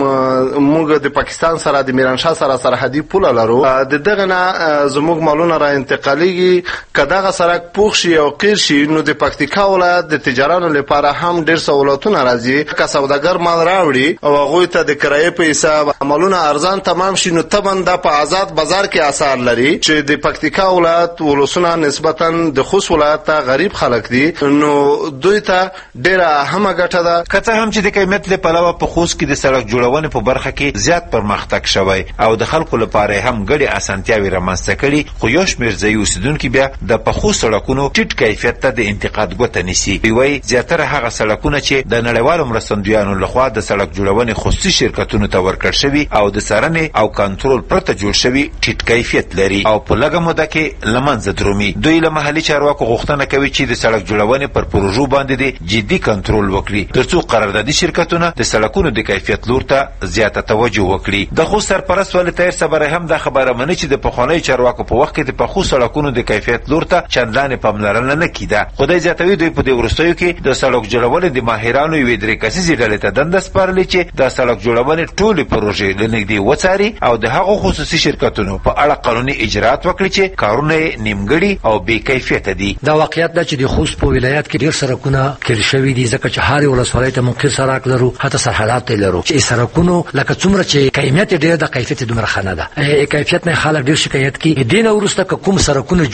موږ د پاکستان سره د میرانشاه سره سرحدي پوله لرو د دغه نه زموږ مالونه را انتقالیږي. که دغه سړک پوخ شي او قیر شي نو د پکتیکا ولایت د تجارانو لپاره هم ډېر سہولتونه راځي. که سوداګر مال راوړي او هغوی ته د کرایې په حساب مالونه ارزان تمام شي نو طبعا دا په آزاد بازار کې اثر لري چې د پکتیکا ولایت ولسونه نسبتا د خوست ولایت ته غریب خلک دي نو دوی ته ډېره اهمه ګټه ده. که څه هم چې د قیمت له پلوه په خوست کې د سړک جوړونې په برخه کې زیات پرمختګ شوی او د خلکو لپاره هم ګډې اسانتیاوې رامنځته کړي خو یو شمېر ځایي اوسیدونکي بیا د پخو سړکونو ټیټ کیفیت ته د انتقاد ګوته نیسي. دوی وایي زیاتره هغه سړکونه چې د نړیوالو مرستندویانو لخوا د سړک جوړونې خصوصي شرکتونو ته ورکړل شوي او د څارنې او کنټرول پرته جوړ شوي ټیټ کیفیت لري او په لږه موده کې له منځه درومي. دوی له محلي چارواکو غوښتنه کوي چې د سړک جوړونې پر پروژو باندې د جدي کنټرول وکړي ترڅو قراردادي شرکتونه د سړکونو د کیفیت لور ته زیاته توجه وکړي. د خوست سرپرست ولی طاهر صبري هم دا خبره مني چې د پخوانیو چارواکو په وخت کې د پخو سړکونو د کیفیت لور ته چندانې پاملرنه نه کیده. خدای زیاتوي دوی په دې وروستیو کې د سړک جوړونې د ماهرانو یوې 3 کسیزې ډلې ته دنده سپارلې چې د سړک جوړونې ټولې پروژې له نږدې وڅاري او د هغو خصوصي شرکتونو په اړه قانوني اجراات وکړي چې کارونه یې نیمګړي او بې کیفیته دي. دا واقعیت ده چې د خوست په ولایت کې ډېر سړکونه قیر شوي دي ځکه چې هر ولسوالۍ ته موږ قیر سړک لرو حتی سرحدات یې لرو چې سړکونو لکه څومره چې قیمت ډېر د کیفیت دومره ښه نه ده. کیفیت نه خلک ډېر شکایت کوي. دې نه وروسته که کوم سړکونه جوړ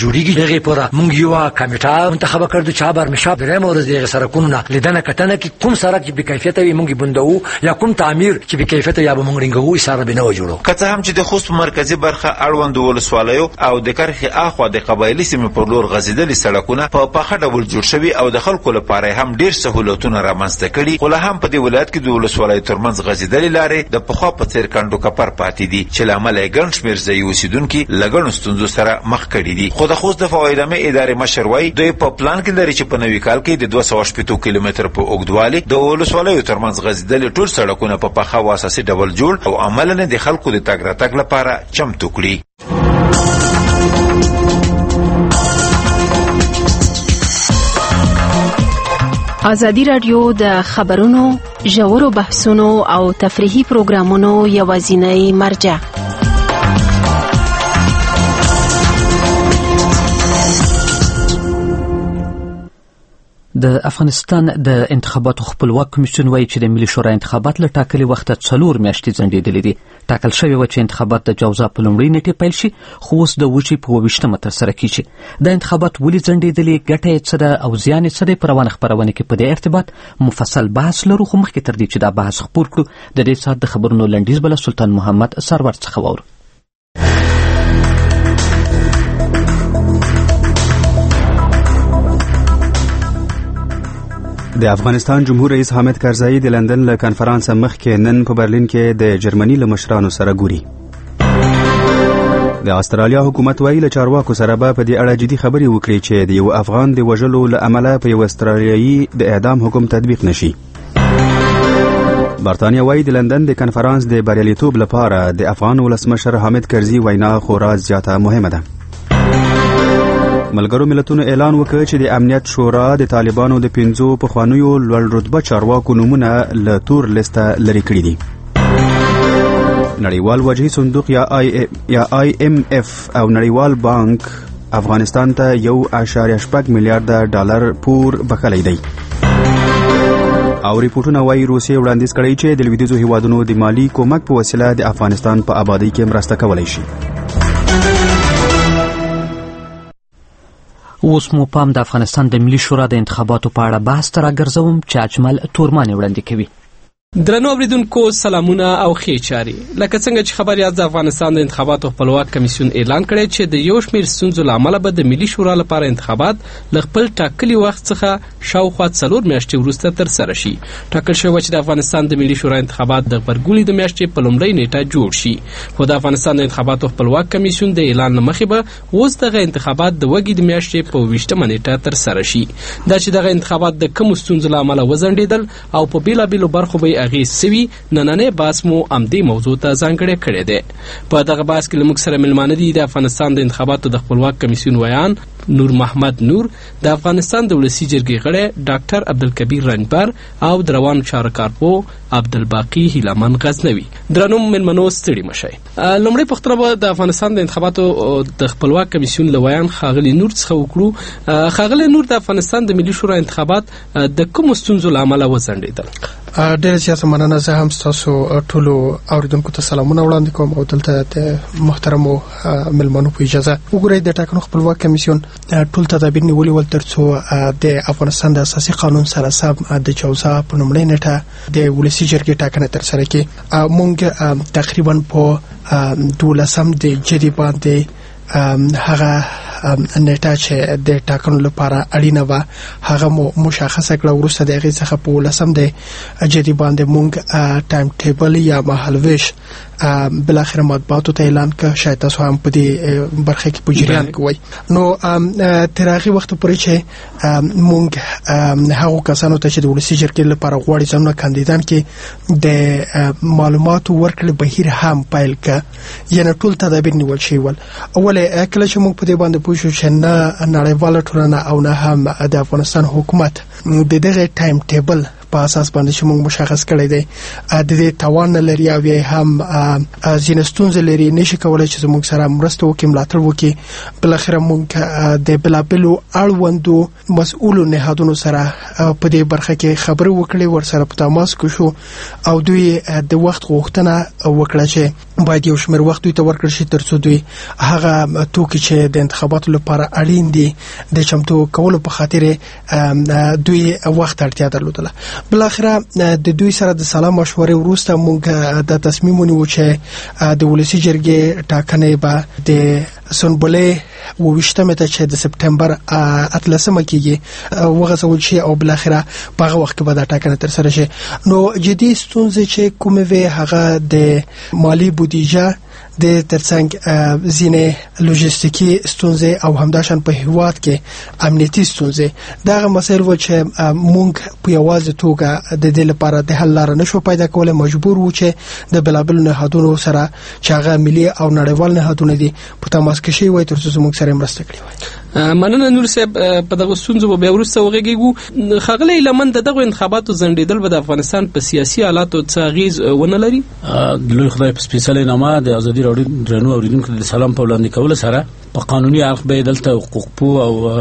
جوړیږي هغه پورا مونږ یو کمیټه منتخب کړو چې خبر مشاب درې مورز دغه سرکونه لیدنه کتنه کې کوم سرک چې بکیفیت وي مونږ بندو یا کوم تعمیر چې بکیفیت یا به مونږ رنګو اشاره به نه جوړو. که څه هم چې د خوست په مرکزی برخه اړوند ولسوالیو او د کرخي اخوا د قبایلی سیمې پر لور غځېدلي سړکونه په پاخه ډول جوړ شوي او د خلکو لپاره هم ډیر سهولتونه رامنځته کړي، خو لا هم په دې ولایت کې د ولسوالیو ترمنځ غځېدلې لارې د پخوا په څیر کندو کپر پاتې دي چې له امله یې ګڼ شمېر ځایي اوسېدونکي له ګڼو ستونزو سره مخ کړي دي. خو د خوست د فواید عامې ادارې مشر وایي دوی په پلان کې لري چې په نوي کال کې د 280 کیلومتر په اوږدوالي د ولسوالیو ترمنځ غځېدلي ټول سړکونه په پخه او اساسي ډول جوړ او عملاً د خلکو د تګ راتګ لپاره چمتو کړي. ازادي راډیو د خبرونو ژورو بحثونو او تفریحي پروګرامونو یوازینی مرجع. د افغانستان د انتخاباتو خپلواک کمیسیون وایي چې د ملي شورا انتخابات له ټاکلي وخته 4 میاشتې ځنډېدلې دي. ټاکل شوې وه چې انتخابات د جوزا په لومړۍ نیټې پیل شي، خو اوس د وچې په 28مه ترسره کیږي. د انتخابات ولې ځنډېدلې، ګټه یې څه ده او زیان یې څه دی؟ په روانه خپرونه کې په دې ارتباط مفصل بحث لرو، خو مخکې تر دې چې دا بحث خپور کړو د دې ساعت د خبرونو لنډیز بله سلطان محمد سرور څخه واورو. د افغانستان جمهور رئیس حامد کرزئی د لندن له کنفرانس مخکې نن په برلین کې د جرمني له مشرانو سره ګوري. د استرالیا حکومت وایي له چارواکو سره به په دې اړه جدي خبرې وکړي چې د یو افغان د وژلو له امله په یو استرالیایي د اعدام حکم تطبیق نشي. برطانیه وایي د لندن د کنفرانس د بریالیتوب لپاره د افغان ولسمشر حامد کرزئی وینا خورا زیاته مهمه ده. ملګرو ملتونو اعلان وکړ چې د امنیت شورا د طالبانو د 5 پخوانیو لوړ رتبه چارواکو نومونه له تور لیسته لرې کړي دي. نړیوال وجهي صندوق یا IMF او نړیوال بانک افغانستان ته 1.8 میلیارډ ډالر پور بخښلی دی. او ریپورټونه وایي روسیې وړاندیز کړی چې د لویدیځو هیوادونو د مالی کومک په وسیله د افغانستان په آبادۍ کې مرسته کولی شي. اوس مو پام د افغانستان د ملي شورا د انتخاباتو په اړه بحث ته راګرځوم چې اجمل تورمانې وړاندې کوي. درنو اوریدونکو سلامونه او ښې چارې. لکه څنګه چې خبر یاست د افغانستان د انتخاباتو خپلواک کمیسیون اعلان کړی چې د یو شمېر ستونزو له امله به د ملي شورا لپاره انتخابات له خپل ټاکلي وخت څخه شاوخوا 4 میاشتې وروسته ترسره شي. ټاکل شوی چې د افغانستان د ملي شورا انتخابات د غبرګولي د میاشتې په لومړۍ نیټه جوړ شي، خو د افغانستان د انتخاباتو خپلواک کمیسیون د اعلان له مخې به اوس دغه انتخابات د وږي د میاشتې په 28مه نیټه ترسره شي. دا چې دغه انتخابات د کومو ستونزو له امله وځنډېدل او په بېلابېلو برخو به اغیز سوي، نننی بحث مو امدې موضوع ته ځانګړی کړی دی. په دغه بحث کې له موږ سره مېلمانه دي د افغانستان د انتخاباتو د خپلواک کمیسیون ویان نور محمد نور، د افغانستان د ولسي جرګې غړی ډاکټر عبدالکبیر رنجبر او د روانو چارو کارپو عبدالباقي هیلمن غزنوي. درنو مېلمنو ستړي مشئ. لومړی پوښتنه به د افغانستان د انتخاباتو د خپلواک کمیسیون له ویان ښاغلي نور څخه وکړو. ښاغلی نور، د افغانستان د ملي شورا انتخابات د کومو ستونزو له امله وځنډېدل؟ ډېر زیاته مننه. زه هم ستاسو ټولو اوریدونکو ته سلامونه وړاندې کوم او دلته د محترمو مېلمنو په اجازه وګورئ د ټاکنو خپلواک کمیسیون ټول تدابیر نیولي ول ترڅو د افغانستان د اساسي قانون سره سم د جوزا په لومړۍ نیټه د ولسي جرګې ټاکنه ترسره کړي. موږ تقریبا په 12 د جدي باندې هغه نیټه چې د ټاکنو لپاره اړینه و هغه مشخصه کړه. وروسته د هغې څخه په 12 د جدي باندې موږ ټایم ټیبل یا مهالویش بلاخره مطبوعاتو ته اعلان کړ. شاید تاسو هم په دې برخه کې په جریان کې وای. نو تر هغه وخت پورې چې موږ هغه کسانو ته چې د ولسي جرګې لپاره غواړي ځانونه کاندیدان کې د معلوماتو ورکړل بهیر هم پیل کړ، یعنی ټول تدابیر نیول شوي ول. اوله کله چې موږ په دې باندې پوه شو چې نه نړیواله ټولنه او نه هم د افغانستان حکومت د دغه ټایم ټیبل په اساس باندې چې موږ مشخص کړی دی د دې توان لري او هم ځینې ستونزې لري، نشي کولای چې موږ سره مرسته وکړي، ملاتړ وکړي. بلاخره موږ د بلابلو اړوندو مسؤلو نهادونو سره په دې برخه کې خبرې وکړې، ورسره په تماس کې شو او دوی د وخت غوښتنه وکړه چې باید یو شمېر وخت دوی ته ورکړل شي ترڅو دوی هغه توکي چې د انتخاباتو لپاره اړین دي د چمتو کولو په خاطر دوی وخت اړتیا درلودله. بل اخره د دوی سره د سلام مشورې وروسته موږ د تصمیم ونیو چې د ولسی جرګې ټاکنې به د سنبله وویشتمه ته چې د سپټمبر 18 کېږي وغځول شي او بل اخره په هغه وخت کې به دا ټاکنه تر سره شي. نو جدي ستونزې چې کومه وي هغه د مالی بودیجه د ترڅنګ ځینې لوجستیکي ستونزې او همداشان په هیواد کې امنیتي ستونزې دغه مسایل و چې مونږ په یوازې توګه د دې لپاره د حل لار نشو پیدا کولای، مجبور وو چې د بلابل نهادونو سره چې هغه ملي او نړیوال نهادونه دي په تماس کې شي وای ترڅو موږ سره مرسته کړي وای. مننه نور صاحب، په دغه ستونزو به ورسته وغږیږو. خغلی لمن دغه انتخاباتو ځنډیدل به د افغانستان په سیاسي حالاتو څه اغیز ونه لري؟ لوی خدای په سپیشل نامه د ازادي راډیو درنو اوریدونکو د سلام په وړاندې کول سره په قانوني اړخ به دلته حقوق پو او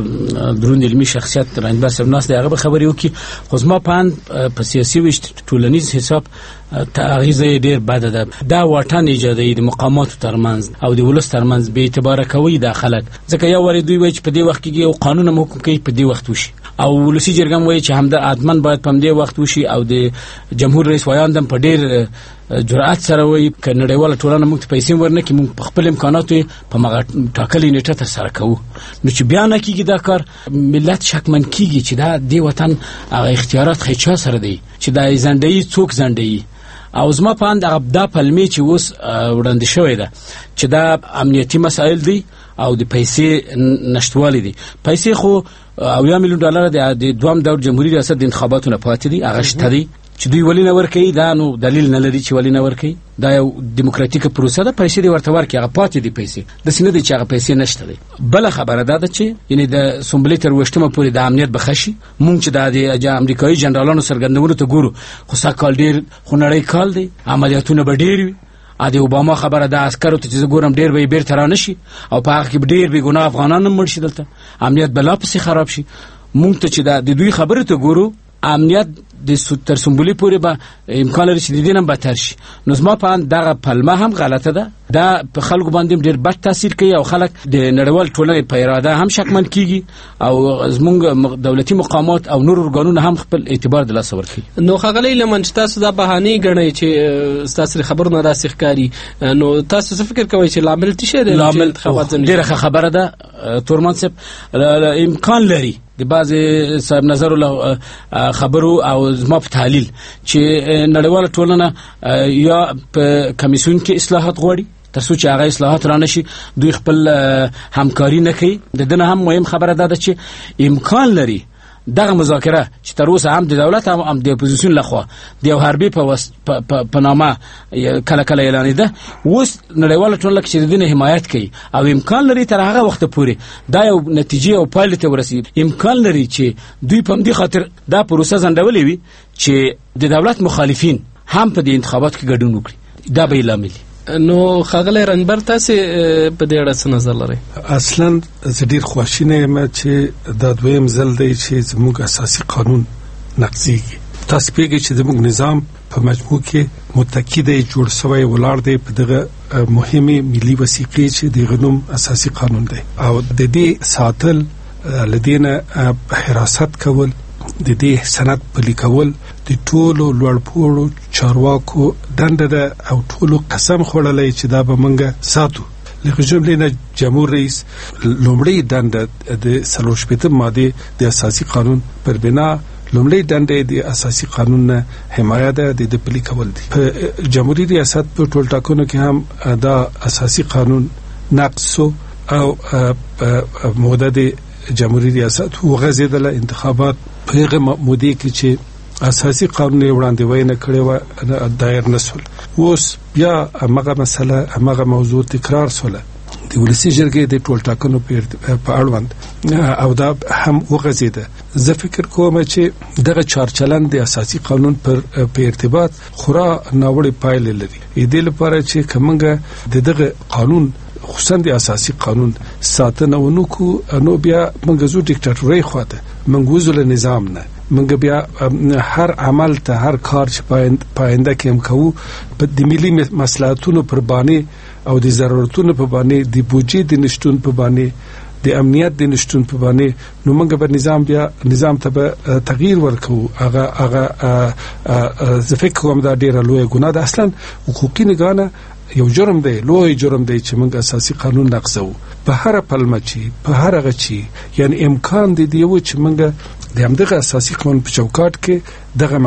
درون علمي شخصیت رنګبر سرناس دغه خبرې وکي، خو زما په سیاسي وشت ټولنیز حساب تغییر ډیر بد ده. دا واټن ایجادوي د مقاماتو ترمنځ او د ولس ترمنځ به اعتبار کوي د خلک، ځکه یو ور دوی وایي چې په دې وخت کې یو قانون محکوم کوي په دې وخت وشي، او ولسی جرګه وایي چې همدا ادمن باید په دې وخت وشي، او د جمهور رئیس وایاندم په ډیر جرأت سره وایي ک نړیواله ټولنه موږ پیسې ورنکې موږ په خپل امکاناتو په مغه ټاکلې نیټه تر سره کوو. نو چې بیا نه کیږي دا کار، ملت شکمن کیږي چې دا د وطن هغه اختیارات خېچا سره دی چې دا زندګي څوک زندګي. او زما په اند هغه د پلمې چې اوس وړاندې شوې ده چې دا امنیتي مسایل دي او د پیسې نشټوالي دي. پیسې خو $1 میلیون د دوام دور جمهوریت ریاست د انتخاباتو نه پاتې دي، هغه شته دي چې دوی ولې نه ورکوي. دا نو دلیل نه لري چې ولې نه ورکوي، دا یو دیموکراتیک پروسه ده، پیسې دی ورته ورکوي، هغه پاتې دي پیسې د سینې دي چې هغه پیسې نشته دي. بل خبره ده چې یعنی د سمبلې تر وشتمه پورې د امنیت بخښي. مونږ چې د امریکایي جنرالانو سرګندونو ته ګورو خو سکهال ډیر خنړی کال دی، عملیاتونه به ډیر وي. ا د اوباما خبره د عسکرو ته چې ګورم ډیر به بیرته را نشي او په هغه کې ډیر به ګناه افغانان مړ شي، دلته امنیت بلا پسې خراب شي. مونږ ته چې د دوی خبره ته ګورو امنیت د تر سمبولي پورې به امکان لري چې د دې نه بدتر شي. نو زما په اند دغه پلمه هم غلطه ده، دا په خلکو باندې ډېر بد تاثیر کوي او خلک د نړیوال ټولنې په اراده هم شکمن کیږي او زموږ دولتي مقامات او نور ارګانونه هم خپل اعتبار د لاسه ورکوي. نو خغلی لمن چې تاسو دا بهانه غنئ چې تاسو خبرونه داسې ښکاری، نو تاسو څه فکر کوئ چې لامل څه دی؟ لامل ډېره خبره ده تورمان صاحب، امکان لري د بعض صاحب نظر له خبرو او زما په تحلیل چې نړیواله ټولنه یا په کمیسیون کې اصلاحات غواړي ترڅو چې هغه اصلاحات را نشي، دوی خپل همکاري نه کوي. د دنه هم مهم خبره ده چې امکان لري دغه مذاکره چې تر اوسه هم د دولت هم د اپوزیسیون لخوا د یو حربي په نامه کله کله اعلان ده، اوس نړیواله ټولنه چې د دې حمایت کوي او امکان لري تر هغه وخت پورې دا یو نتیجه او پایله ته ورسیږي. امکان لري چې دوی په دې خاطر دا پروسه ځنډولې وي چې د دولت مخالفین هم په دې انتخاباتو کې ګډون وکړي، دا به لامل. نو خغلی رنبر تاسو په دې اړه څه نظر لرئ؟ اصلا زه ډیر خوشاله یم چې دا دویم ځل دی چې زموږ اساسي قانون نقضیږي. تاسو پیږئ چې زموږ نظام په مجموع کې متکی دی، جوړ شوی ولاړ دی په دغه مهمه ملي وثیقې چې د غنوم اساسي قانون دی، او د دې ساتل لدینه حراست کول، د دې سند پلي کول د ټولو لوړپوړو چارواکو دنده ده او ټولو قسم خوړلای چې دا به منګه ساتو. لکه جمله نه جمهور رئیس لومړی دنده د 40 ماده د اساسي قانون پر بنا لومړی دنده د اساسي قانون نه حمایت ده د پلي کول دي. په جمهوریت ریاست په ټول ټاکنو کې هم دا اساسي قانون نقص او موده د جمهوریت ریاست وغځیدله انتخابات په هغه موده کې چې اساسي قانون وړاندې نه کړی و دایر نسول. اوس بیا هغه مسله هغه موضوع تکرار سوله د ولسی جرګې د ټول ټاکنو په اړوند او دا هم وغځیده. زه فکر کوم چې دغه چارچلن د اساسي قانون پر ارتباط خورا ناوړه پایلې لري. دې لپاره چې کومه دغه قانون خصوصا د اساسي قانون ساتنه ونکو نو بیا منګزو ډیکټاتوري خواته منګوزو له نظام نه موږ بیا هر عمل ته هر کار چې پاینده کې هم کوو د ملي مصلحتونو پر باندې او د ضرورتونو په باندې د بودجې د نشټون په باندې د امنیت د نشټون په باندې نو موږ به نظام ته به تغییر ورکو. هغه زه فکر کوم دا ډیره لویه ګناه ده. اصلا حقوقي نګاه یو جرم دی، لوی جرم دی چې موږ اساسي قانون نقضو په هر پلمه چی په هر هغه چی. یعنی امکان دی دیو چې موږ د همدغه اساسي قانون په چوکاټ کې دغه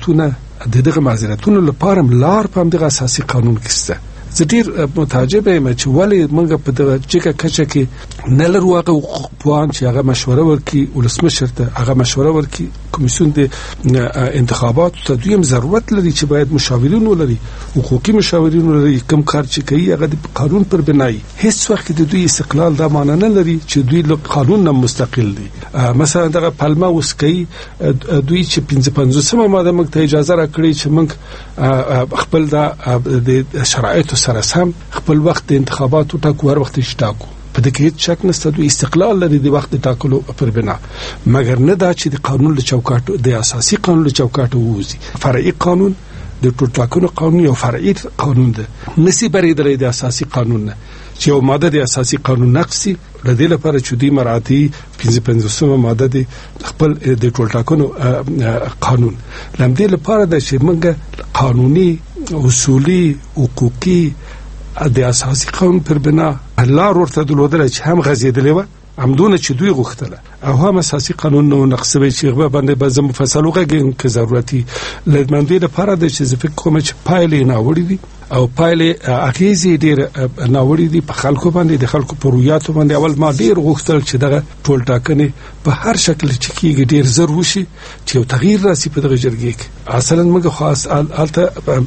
معذرتونه لپاره لار په همدغه اساسي قانون کې شته. زه ډیر متعجب یم چې ولې موږ په دغه چکه کچه کې نه لرو هغه حقوق پوهان چې هغه مشوره ورکړي ولسمشر ته، هغه مشوره ورکړي کمیسیون د انتخاباتو ته. دویم ضرورت لري چې باید مشاورین ولري، حقوقي مشاورین ولري، کوم کار چې کوي هغه د قانون پر بنای. هیڅ وخت د دوی استقلال دا معنی نه لري چې دوی له قانون نه مستقل دي. مثلا دغه پلمه اوس کوي دوی چې 55 ماده موږ ته اجازه راکړي چې موږ خپل د شرایطو سره سم خپل وخت د انتخاباتو ټاکو، هر وخت یې ټاکو. په دې کې هیڅ شک نشته دوی استقلال لري د وخت ټاکلو پر بنا، مګر نه دا چې د قانون له چوکاټو د اساسي قانون له چوکاټو ووزي. فرعي قانون د ټاکنو قانون یو فرعي قانون ده، نسی بریدلې د اساسي قانون نه چې یو ماده د اساسي قانون نقصي لدې لپاره چې دوی مراعاتي 55 ماده د خپل د ټاکنو قانون لمدې لپاره د چې موږ قانوني اصولي حقوقي د اساسي قانون پر بنا لار ورته درلودل چې هم غزیدلې و همدونه چې دوی غوښتله او هم اساسي قانون نو نقصوي چې غو باندې به زمو فیصلو غږی کې ضرورتي لمدې لپاره د چې فکر کوم چې پایلې نه وړي دي او پایلې اخیزي ډیر ناوړي دي په خلکو باندې، د خلکو په رویاتو باندې. اول ما ډیر غوښتل چې دغه ټول ټاکنې په هر شکل چې کیږي ډیر زر وشي چې یو تغییر راسي په دغه جرګې کې. اصلا موږ خاص الته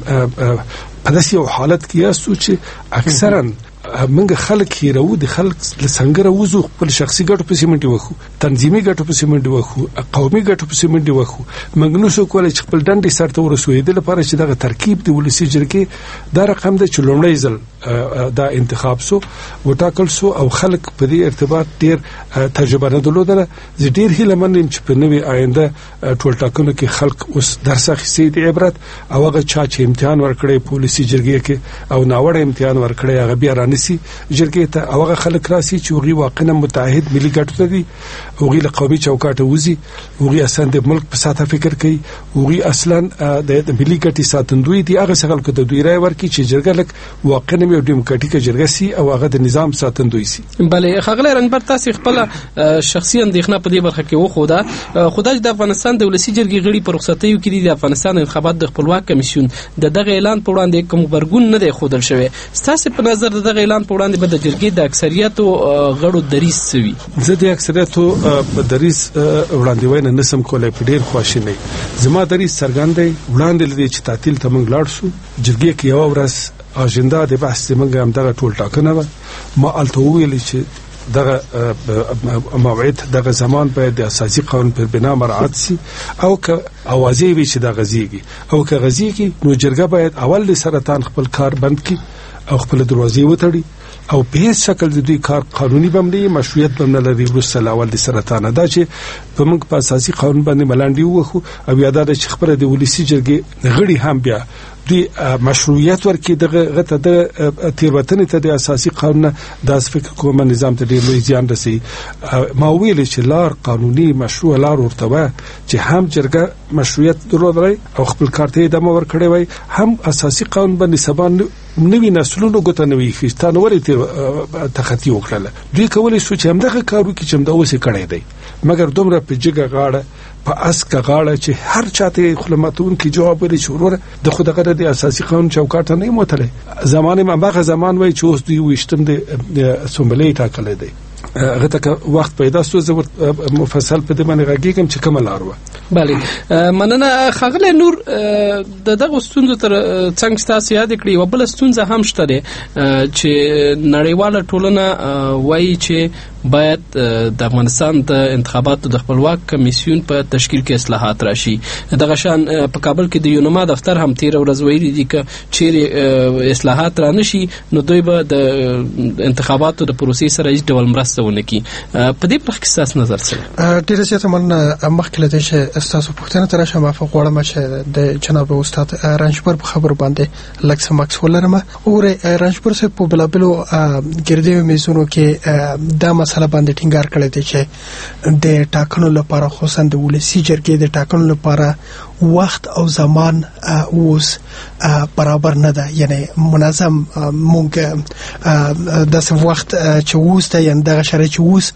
په داسې یو حالت کې یاستو چې اکثرا منګ خلک هیرو د خلک لسنګره وزو خپل شخصي ګټو په سیمنټي وخو، تنظیمي ګټو په سیمنټي وخو، قومي ګټو په سیمنټي وخو. منګ نو څو کولای چې خپل ډنډي سرته ورسوي د لپاره چې دغه ترکیب د ولسی جرګې دا رقم د چلوړی ځل دا انتخاب سو وټاکل سو او خلک په دې ارتباط ډیر تجربه نه درلودله. زه ډیر هیله منم چې په نوې آینده ټول ټاکنو کې خلک اوس درس اخیستي د عبرت او هغه چا چې امتحان ورکړي پولیسي جرګې کې او ناوړه امتحان ورکړي هغه بیا رانسی جرګې ته او هغه خلک راسي چې هغه واقعا متحد ملي ګټو ته دي، هغه له قومي چوکاټه وزي، هغه اصلا د ملک په ساته فکر کوي، هغه اصلا د ملي ګټي ساتندوی دي. هغه څنګه د دوی رای ورکي چې جرګه لک واقعا یو دیموکراتیک جرګه سي او هغه د نظام ساتندوی سي. بلې خغله رنبر تاسو خپل شخصي اندېښنه په دې برخه کې وخوده. خدای د افغانستان د ولسی جرګې غړي پر رخصتیو کې د افغانستان انتخابات د خپلواک کمیسیون دغه اعلان په وړاندې کوم غبرګون نه دی خودل شوی. ستاسو په نظر دغه اعلان په وړاندې به د جرګې د اکثریت غړو دریس سوي؟ زه د اکثریت دریس وړاندې وینم نسم کولای، په ډیر خواشي نه زما دریس څرګندې وړاندې لري چې تعطیل ته موږ لاړ شو. جرګې کې یو ورځ اجنډا د بحث موږ هم دغه ټول ټاکنه ما الته ویل چې دغه موعد دغه زمان باید د اساسي قانون پر بنا مراعات سي او که اوازې وي چې د غزيږي او که غزيږي نو جرګه باید اول د سرطان خپل کار بند کړي او خپل دروازې وتړي او په هیڅ شکل د دوی کار قانوني بمني مشروعیت بم نه لري. ورسره اول د سرطان دا چې په موږ په اساسي قانون باندې ملاندې وخو او یاد ده چې خبره د ولسی جرګې غړي هم بیا دوی مشروعیت ورکړي دغه غته د تیروتنې ته د اساسي قانون د فکر کوم نظام ته ډیر لوی زیان رسي. ما ویل چې لار قانوني مشروع لار ورته چې هم جرګه مشروعیت درلودای او خپل کار ته ادامه ورکړي وای، هم اساسي قانون باندې سبا نوی نسلونو ګوته نوی خستانه ورې تخطی وکړه. دوی کولای شو چې همدغه کارو کې چې همدا اوسې کړی دی، مګر دومره په جګه غاړه په اسکه غاړه چې هر چاته خلماتون کې جواب وري شروع د خدغه د اساسي قانون چوکاټ نه موتله. زمانه مباغه زمان وای چې اوس دوی وشتم د سومبلې ټاکل دی. هغه ته وخت پیدا سو زه مفصل په دې باندې راګیږم چې کومه لار و. بله مننه خغله نور. دغه ستونزو تر څنګه تاسو یاد کړی و بل ستونزه هم شته چې نړیواله ټولنه وایي چې باید د افغانستان د انتخاباتو د خپلواک کمیسیون په تشکیل کې اصلاحات راشي. دغه شان په کابل کې د یونما دفتر هم تیر ورځ ویلي دي چې چیرې اصلاحات را نشي نو دوی به د انتخاباتو د پروسې سره هیڅ ډول مرسته ونه کړي. په دې برخه کې ستاسو نظر څه دی؟ ډېره زیاته مننه. مخکې له دې چې ستاسو پوښتنه ته راشم غواړم چې د جناب استاد رنجبر په خبرو باندې لږ څه مکس ولرم. وګورئ رنجبر صاحب په بلابلو ګردیو میزونو کې دا مسله باندې ټینګار کړی دی چې د ټاکنو لپاره خصوصا د ولسی جرګې د ټاکنو لپاره وخت او زمان اوس برابر نه ده. یعنی منظم مونږ د وخت چې اوس ته یعنی دغه شرایط چې اوس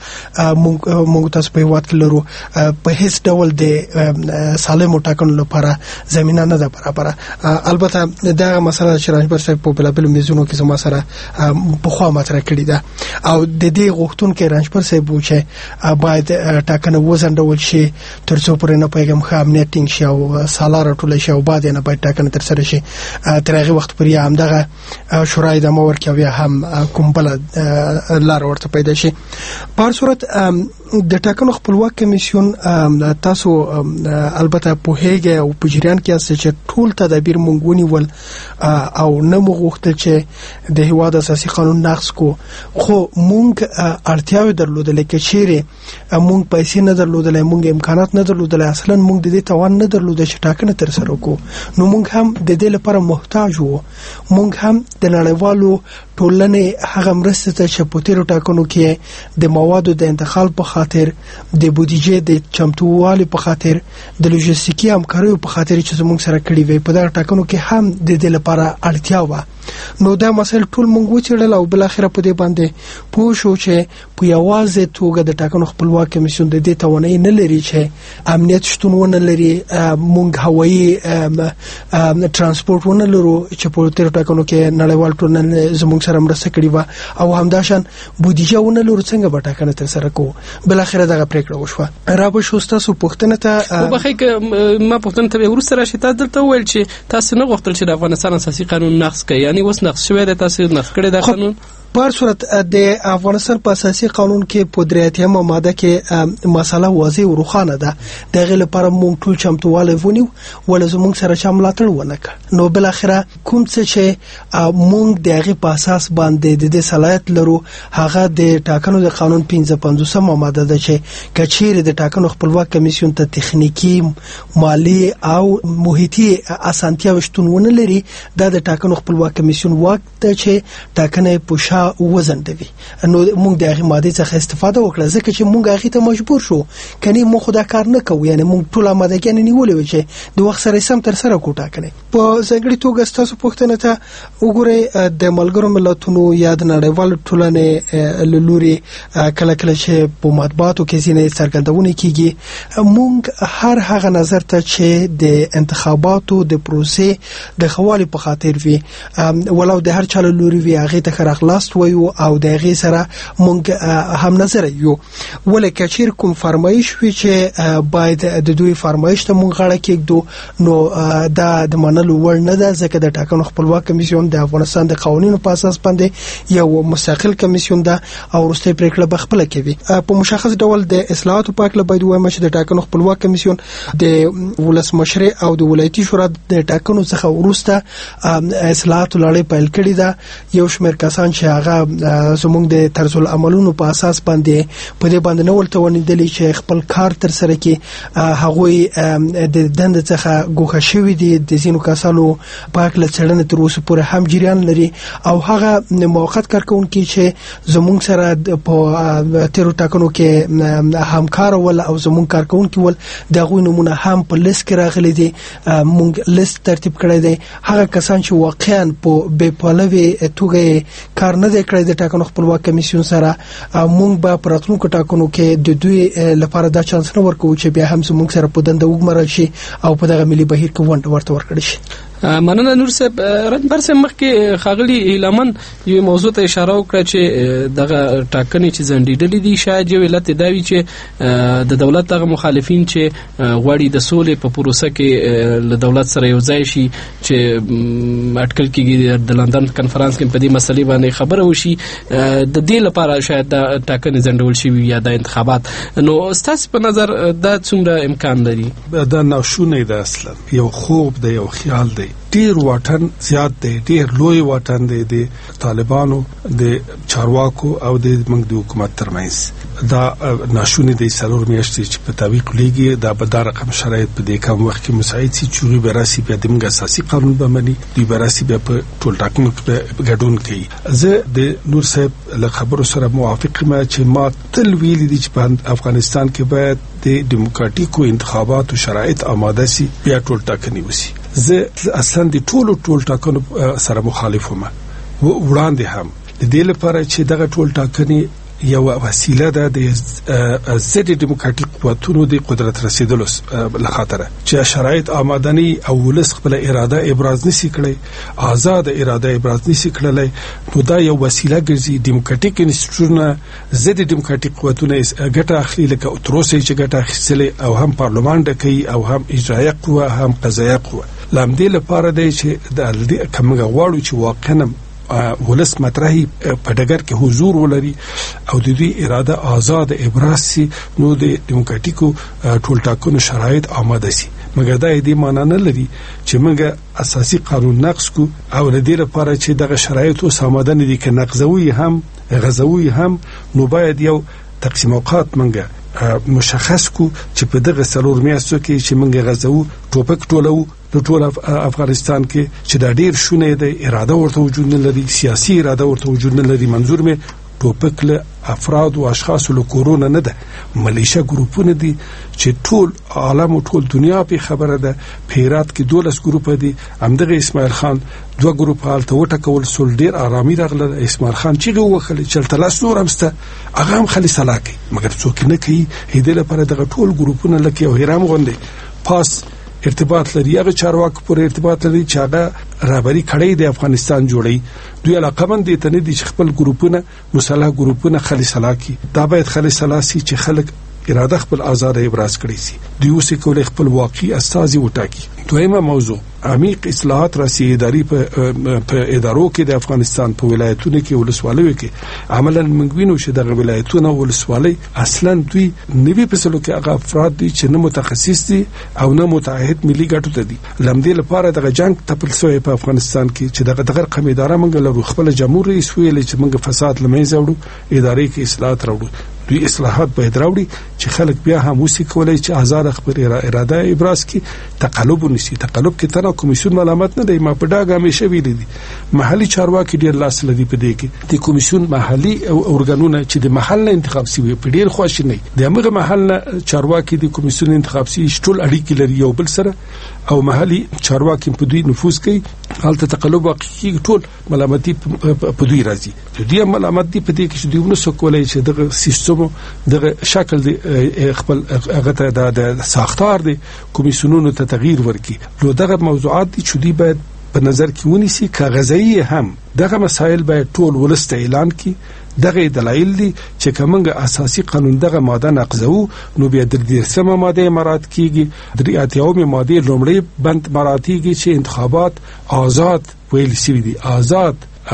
مونږ تاسو په وخت کې لرو په هیڅ ډول د سالمو ټاکنو لپاره زمينه نه ده برابر. البته دا مسله چې رنجبر صاحب په بلابل میزونو کې زما سره په خوا مطرح کړی ده او د دې غوښتون کې رنجبر صاحب و چې باید ټاکنه وزندول شي ترڅو پرې نه پیغام خام نیټینګ شي او سالار ټول شي او بعد نه باید ټاکنه تر سره شي. تر هغه وخت پرې هم دغه شورای د مور کې بیا هم کوم بل لار ورته پیدا شي. په صورت د ټاکنو خپلواک کمیسیون تاسو البته په هغه او په جریان کې چې ټول تدابیر مونږ ونیول او نه مغوښتل چې د هیواد اساسي قانون نقض کو خو مونږ اړتیاوې درلودلې کې چیرې مونږ پیسې نه درلودلې مونږ امکانات نه درلودلې اصلا مونږ د دې توان نه درلود چې ټاکنه تر سره کو نو مونږ هم د دې لپاره محتاج وو. مونږ هم د نړیوالو ټولنې هغه مرسته ته چې په تیرو ټاکنو کې د موادو د انتقال په خاطر د بودیجې د چمتووالي په خاطر د لوجستیکي همکاریو په خاطر چې زموږ سره کړی وي په دغه ټاکنو کې هم د دې لپاره اړتیا و. نو دا مسله ټول مونږ وڅېړل او بل اخره په دې باندې پوه شو چې په یوازې توګه د ټاکنو خپلواک کمیسیون د دې توانایي نه لري چې امنیت شتون ونه لري. مونږ هوایي ترانسپورت ونه لرو چې په تیر ټاکنو کې نړیوال ټولنه زموږ سره مرسته کړې و او همداشان بودیجه ونه لرو څنګه به ټاکنه تر سره کوو. بل اخره دغه پریکړه وشوه. را به شو تاسو پوښتنه ته وبخښئ که ما پوښتنه ته ورسره راشي تاسو دلته وویل چې تاسو نه غوښتل چې د افغانستان اساسي قانون نقض کړئ یعنی اوس نقض شوی دی تاسو نقض کړی د قانون. په صورت د افغانستان په اساسي قانون کې په 83 ماده کې مسله واضح او روښانه ده. دغه لپاره مونږ ټول چمتواله ونیو ول زموږ سره چې ملاتړ ونکړ. نو بل اخره کوم څه چې مونږ دغه په اساس باندې د صلاحیت لرو هغه د ټاکنو د قانون 55 ماده ده چې کچیر د ټاکنو خپلواک کمیسیون ته تخنیکی مالی او محیطي اسانتیا وشتون لري. د ټاکنو خپلواک کمیسیون وخت چې ټاکنه په وزندوي نو موږ د هغه ماده څخه استفاده وکړه ځکه چې موږ هغه ته مجبور شو کني موږ خدا کار نه کوو یعنی موږ ټول ماده کې نه نیولې چې د وخت سره سم تر سره کوټه کنه. په ځنګړي توګه تاسو پوښتنه ته وګورئ د ملګرو ملتونو یا د نړیوال ټولنې لوري کله کله چې په مطبوعاتو کې ځینې څرګندونه کیږي موږ هر هغه نظر ته چې د انتخاباتو د پروسې د خوالي په خاطر وي ولو د هر چا لوري وي هغه ته خرخلاص ویو او دغه سره مونږ هم نظر یو ولکه چیر کوم فرمایش وی چې باید د دوی فرمایش ته مونږ غاړه کېږدو نو دا د منلو وړ نه ده ځکه د ټاکنو خپلواک کمیسیون د افغانستان د قوانینو په اساس باندې یو مستقل کمیسیون ده او وروستي پریکړه بخپله کوي. په مشخص ډول د اصلاحاتو په اړه باید وایم چې د ټاکنو خپلواک کمیسیون د ولسمشر او د ولایتي شورا د ټاکنو څخه وروسته اصلاحات لړۍ پیل کړې ده. یو شمېر کسان چې هغه زموږ د طرز العملونو په اساس باندې په دې باندې نو ولته ونیدلی چې خپل کار تر سره کې هغه د دند څخه ګوښه شوی دي د زینو کسانو پاک لڅړنه تر اوسه پورې هم جریان لري او هغه موقت کارکونکي چې زموږ سره په تیرو ټاکنو کې همکار ول او زموږ کارکونکي ول دغه نمونه هم په لیست کې راغلي دي. موږ لیست ترتیب کړی دی. هغه کسان چې واقعا په بې پلوي توګه کار نه دی کړی د ټاکنو خپلواک کمیسیون سره مونږ به پراتونکو ټاکنو کې د دوی لپاره دا چانس نه ورکوو چې بیا هم زموږ سره په دنده وګمرل شي او په دغه ملي بهیر کې ونډه ورته ورکړي شي. مننه نور صاحب. رنجبر صاحب مخکې ښاغلي هیلمن یو موضوع ته اشاره وکړه چې دغه ټاکنې چې ځنډېدلې دي شاید یو علت دا وي چې د دولت دغه مخالفین چې غواړي د سولې په پروسه کې له دولت سره یو ځای شي چې اټکل کېږي د لندن کنفرانس کې په دې مسلې باندې خبره وشي د دې لپاره شاید دا ټاکنې ځنډول شوي یا د انتخابات. نو ستاسو په نظر دا څومره امکان لري؟ دا ناشونی ده، اصلا یو خوب ده، یو خیال ده. ډیر واټن زیات دی، ډیر لوی واټن دی د طالبانو د چارواکو او د موږ د حکومت ترمنځ. دا ناشونی دی. څلور میاشتې چې په تعویق لیږي دا به دا رقم شرایط په دې کم وخت کې مساعد سي چې دوی به راسي بیا د موږ اساسي قانون به مني، دوی به راسي بیا په ټول ټاکنو کې ګډون کوي. زه د نور صاحب له خبرو سره موافق یم چې ما تل ویلي دي چې په افغانستان کې باید د دیموکراتیکو انتخاباتو شرایط آماده سي، بیا ټول ټاکنې وسي. زه اصلا د ټولو ټاکنو سره مخالف یم. وړاندې هم د دې لپاره چې دغه ټول ټاکنې یو وسیله ده د ضد دیموکراتیک قوتونو د قدرت رسیدلو لخاطر چې شرایط آمادنی او ولس خپل اراده ابراز نشي کړي، آزاد اراده ابراز نشي کړلای، نو دا یو وسیله ګرځي. دیموکراتیک انسټیټیوشنونه ضد دیموکراتیک قوتونه ګټه اخلي، لکه تروسه چې ګټه اخیستلې او هم پارلمان ډکوي او هم اجرایه قوه هم قضایه قوه. لامدې لپاره دی چې د کومه غواړو چې واقعا ولس مطرحي په ډګر کې حضور ولري او د دې اراده آزاد ابراز سي، نو د دیموکراتیکو ټول ټاکنو شرایط آماده سي. مګر دا دې معنی نه لري چې موږ اساسي قانون نقض کو او د دې لپاره چې دغه شرایط اوس آماده نه دي کې نقضوي هم غزوي هم، نو باید یو تقسیم اوقات موږ مشخص کو چې په دغه څلور میاشتو کې چې موږ غزو ټوپک ټولو د ټول افغانستان کې چې دا ډیر شونه دی، اراده ورته وجود نه لري، سیاسي اراده ورته وجود نه لري. منظور مې ټوپک له افراد او اشخاص له کورونه نه ده، ملیشه ګروپونه دي چې ټول عالم او ټول دنیا په خبره ده. په هرات کې 12 ګروپ دي، همدغه اسماعیل خان 2 ګروپ حالت وټکول سول ډیر آرامي راغله. اسماعیل خان چې وخل چې تلاس نور همسته هغه هم خالي سلاکي، مګر څوک نه کوي. هیله لپاره دغه ټول ګروپونه لکه یو هرام غونډه پاس ارتباط لري، هغه چارواکو پر ارتباط لري چې هغه رهبری کړی د افغانستان جوړي. دوی علاقمند دي ته نه دي چې خپل ګروپونه مسلح ګروپونه خالي سلاکي. دا باید خالي سلاسي چې خلک اراده خپل آزاد ابراز کړی سي، دوی اوس کولای خپل واقعي استازي وټاکي. دویمه موضوع عمیق اصلاحات راسي اداري په ادارو کې د افغانستان په ولایتونو کې ولسوالیو کې عملاً منګوینو چې د ولایتونو ولسوالۍ اصلاً دوی نوي پسلو کې هغه افراد دي چې نه متخصص دي او نه متعهد ملي ګټو ته دي. لمدې لپاره دغه جنگ تپل شوی په افغانستان کې چې دغه رقم اداره موږ له خپل جمهور رئیس ویل چې موږ فساد لمنځه وړو، ادارې کې اصلاحات راوړو. دوی اصلاحات باید راوړي چې خلک بیا هم وسی کولای چې آزاد خبر اراده ابراز کی تقلب ونشي. تقلب کې تنه کمیسیون ملامت نه دی، ما په ډاګه همیشه ویل دي محلي چارواکي ډیر لاس لري په دې کې. د کمیسیون محلي اورګانونه چې د محل انتخاب سوي په ډیر خوښ نه دي، دغه محل چارواکي د کمیسیون انتخاب سي ټول اړیکې لري یو بل سره او محلي چارواکي په دوی نفوذ کوي. حالت تقلب واقعي ټول ملامتي په دوی راځي. دوی ملامت دي په دې کې چې دوی نو سکولای چې دغه سیستم دغه شکل دی خپل هغه د ساختار دی کمیسیونونو ته تغییر ورکړي. نو دغه موضوعات دي چې دوی باید په نظر کې ونیسي. کاغذي هم دغه مسائل باید ټول ولست اعلان کړي. دغه دلایل دي چې کومه اساسي قانون دغه ماده نقضو، نو بیا د دې سمه ماده مراد کیږي، د ریاتیومي ماده لومړی بند مراد کیږي چې انتخابات آزاد ویل شوی دي، آزاد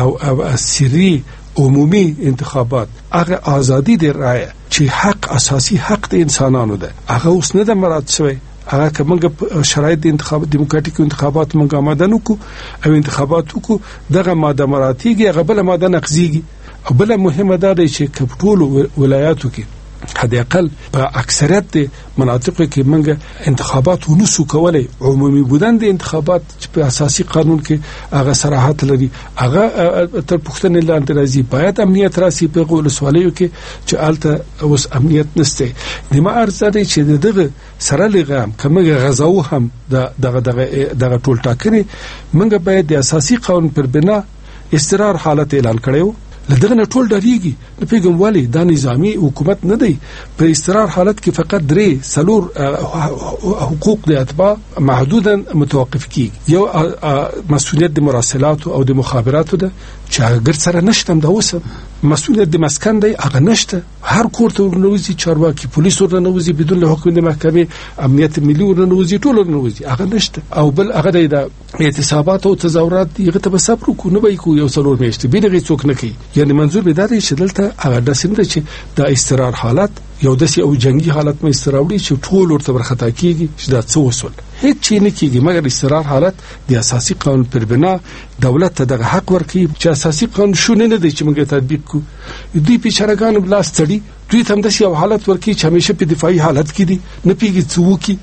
او سری عمومي انتخابات. هغه ازادي دی رائے چې حق اساسي حق د انسانانو ده، هغه اوس نه د مراد شوی. هغه کومه شرایط د انتخاب دیموکراتیک انتخابات موږ آماده نکو او انتخابات وکړو، دغه ماده مراد کیږي، هغه بل ماده نقضيږي. او بل مهمه ده چې کپټول ولایاتو کې حد اقل په اکثریت مناطقو کې موږ انتخابات ونسو کولای. عمومي بودن د انتخابات په اساسي قانون کې هغه صراحت لري، هغه تر پښتنې لاندې راځي. باید امنیت راسي په ولسوالیو کې چې الته اوس امنیت نشته. د ما ارزاده چې دغه سره لغام کومه غزاو هم دغه ټول ټاکنې موږ باید د اساسي قانون پر بنا استقرار حالت اعلان کړو. لدغه نه ټول ډاریږي نه پیګم والی دا نظامی حکومت نه دی په استقرار حالت کې فقط 3 حقوق د اتباع محدودا متوقف کیږي یو مسؤلیت د مراسلات او د مخابراتو ده چې اگر سره نشته دا اوس مسؤلیت د مسکن دی هغه نشته هر کور ته ورنوځي چارواکي پولیس ورنوځي بدون له حکم د محکمې امنیت ملي ورنوځي ټول ورنوځي هغه نشته او بل هغه د اعتصابات او تظاهرات دغه ته صبر کو نه وای کو یو څلور میاشتې به دغه څوک نه کوي یعنی منظور به دا دی چې دلته هغه د سند چې د استقرار حالت یو داسې او جنگي حالت مې استراوړي چې ټول ورته ورخطا کیږي چې دا څه وصول هیڅ چی نه کیږي مګر استقرار حالت د اساسي قانون پر بنا دولت ته دغه حق ورکړي چې اساسي قانون شونه نه دی چې موږ تطبیق کو دوی پیچارهګان بلا ستړي دوی هم داسې یو حالت ورکړي چې همیشه په دفاعي حالت کې دي نه پیږي څوکي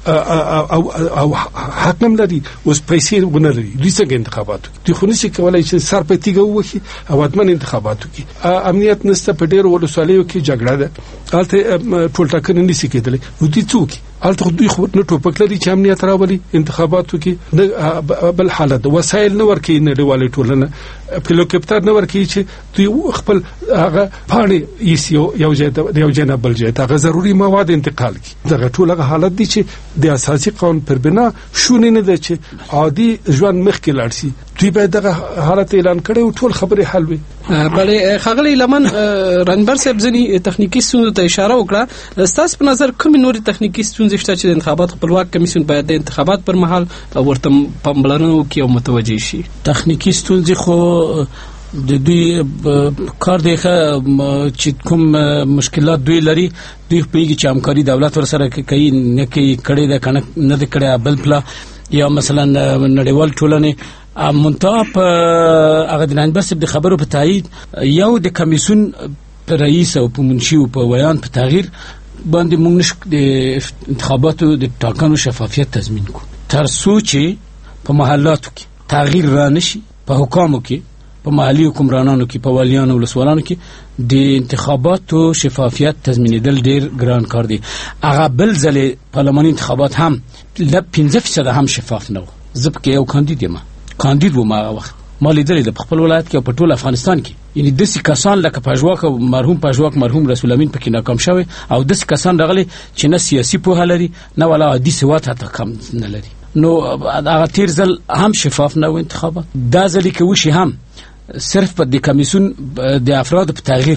او حق هم لري اوس پیسې ونلري دوی څنګه انتخابات دوی خو نشي کولای چې سر په تیګه وکړي او اتمن انتخابات وکړي امنیت نشته په ډېر ولسوالیو کې جګړه ده هلته ټول ټاکنې نشي کېدلی نو دوی څوک هلته دوی خو نه ټوپک لري چې امنیت راولي انتخابات وکړي نه بل حالت وسایل نه ورکړي نړیوالې ټولنه هلیکوپټر نه ورکړي چې دوی خپل هغه پاڼې یو ځای نه بل ځای ته هغه ضروري مواد انتقال کړي دغه ټول هغه حالت دی چې د اساسي قانون پر بنا شونه نه ده چې عادي ژوند مخکې لاړ شي دوی باید دغه حالت اعلان کړي او ټول خبرې حل وي بلې خغلی لمن رنبر صاحب ځنی تخنیکی ستونزو ته اشاره وکړه ستاسو په نظر کوم نوري تخنیکی ستونزې شته چې د انتخابات خپلواک کمیسیون باید د انتخابات پر مهال ورته پاملرنه وکړي او متوجه شي تخنیکی ستونزې خو د دوی کار دی چې کوم مشکلات دوی لري دوی پیږي چې همکاري دولت ورسره کوي نه کوي کړي دا کنه نه د کړي بل پلا یا مثلا نړیوال ټولنه منتها په هغه د نن بس د خبرو په تایید یو د کمیسیون رئیس او په منشي او په بیان په تغییر باندې موږ د انتخاباتو د ټاکنو شفافیت تضمین کو تر څو چې په محلاتو کې تغییر را نشي په حکامو کې په محلي حکمرانانو کې په والیانو ولسوالانو کې د انتخاباتو شفافیت تضمینېدل ډیر ګران کار دی هغه بل ځلې پارلماني انتخابات هم ل 15% هم شفاف نه و زب کې یو کاندید و ما وخت ما لیدل د خپل ولایت کې په ټول افغانستان کې یعنی د سې کسان لکه پژواک مرحوم رسول امین پکې ناکام شوی او د سې کسان راغلي چې نه سیاسي پوهه لري نه ولا عادي سواد حتی کم نه لري نو هغه تیر ځل هم شفاف نه و انتخابات دا ځل کې وشي هم صرف په د کمیسیون د افراد په تغییر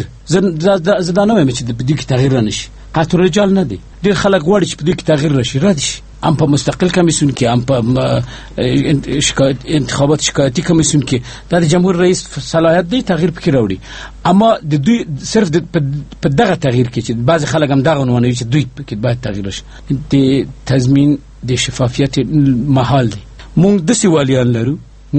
زه نه وایم چې د دې کې تغییر نشي قطر رجال نه دي ډېر خلک غواړي چې په دې کې تغییر راشي رد شي هم په مستقل کمیسیون کې هم په انتخابات شکایتي کمیسیون کې د جمهور رئیس صلاحیت دی تغییر پکې راوړي اما د دوی صرف په دغه تغییر کې چې بعض خلک هم دغه ونوي چې دوی پکې باید تغییر شي د تضمین د شفافیت محال دی مونږ د سیوالیان لرو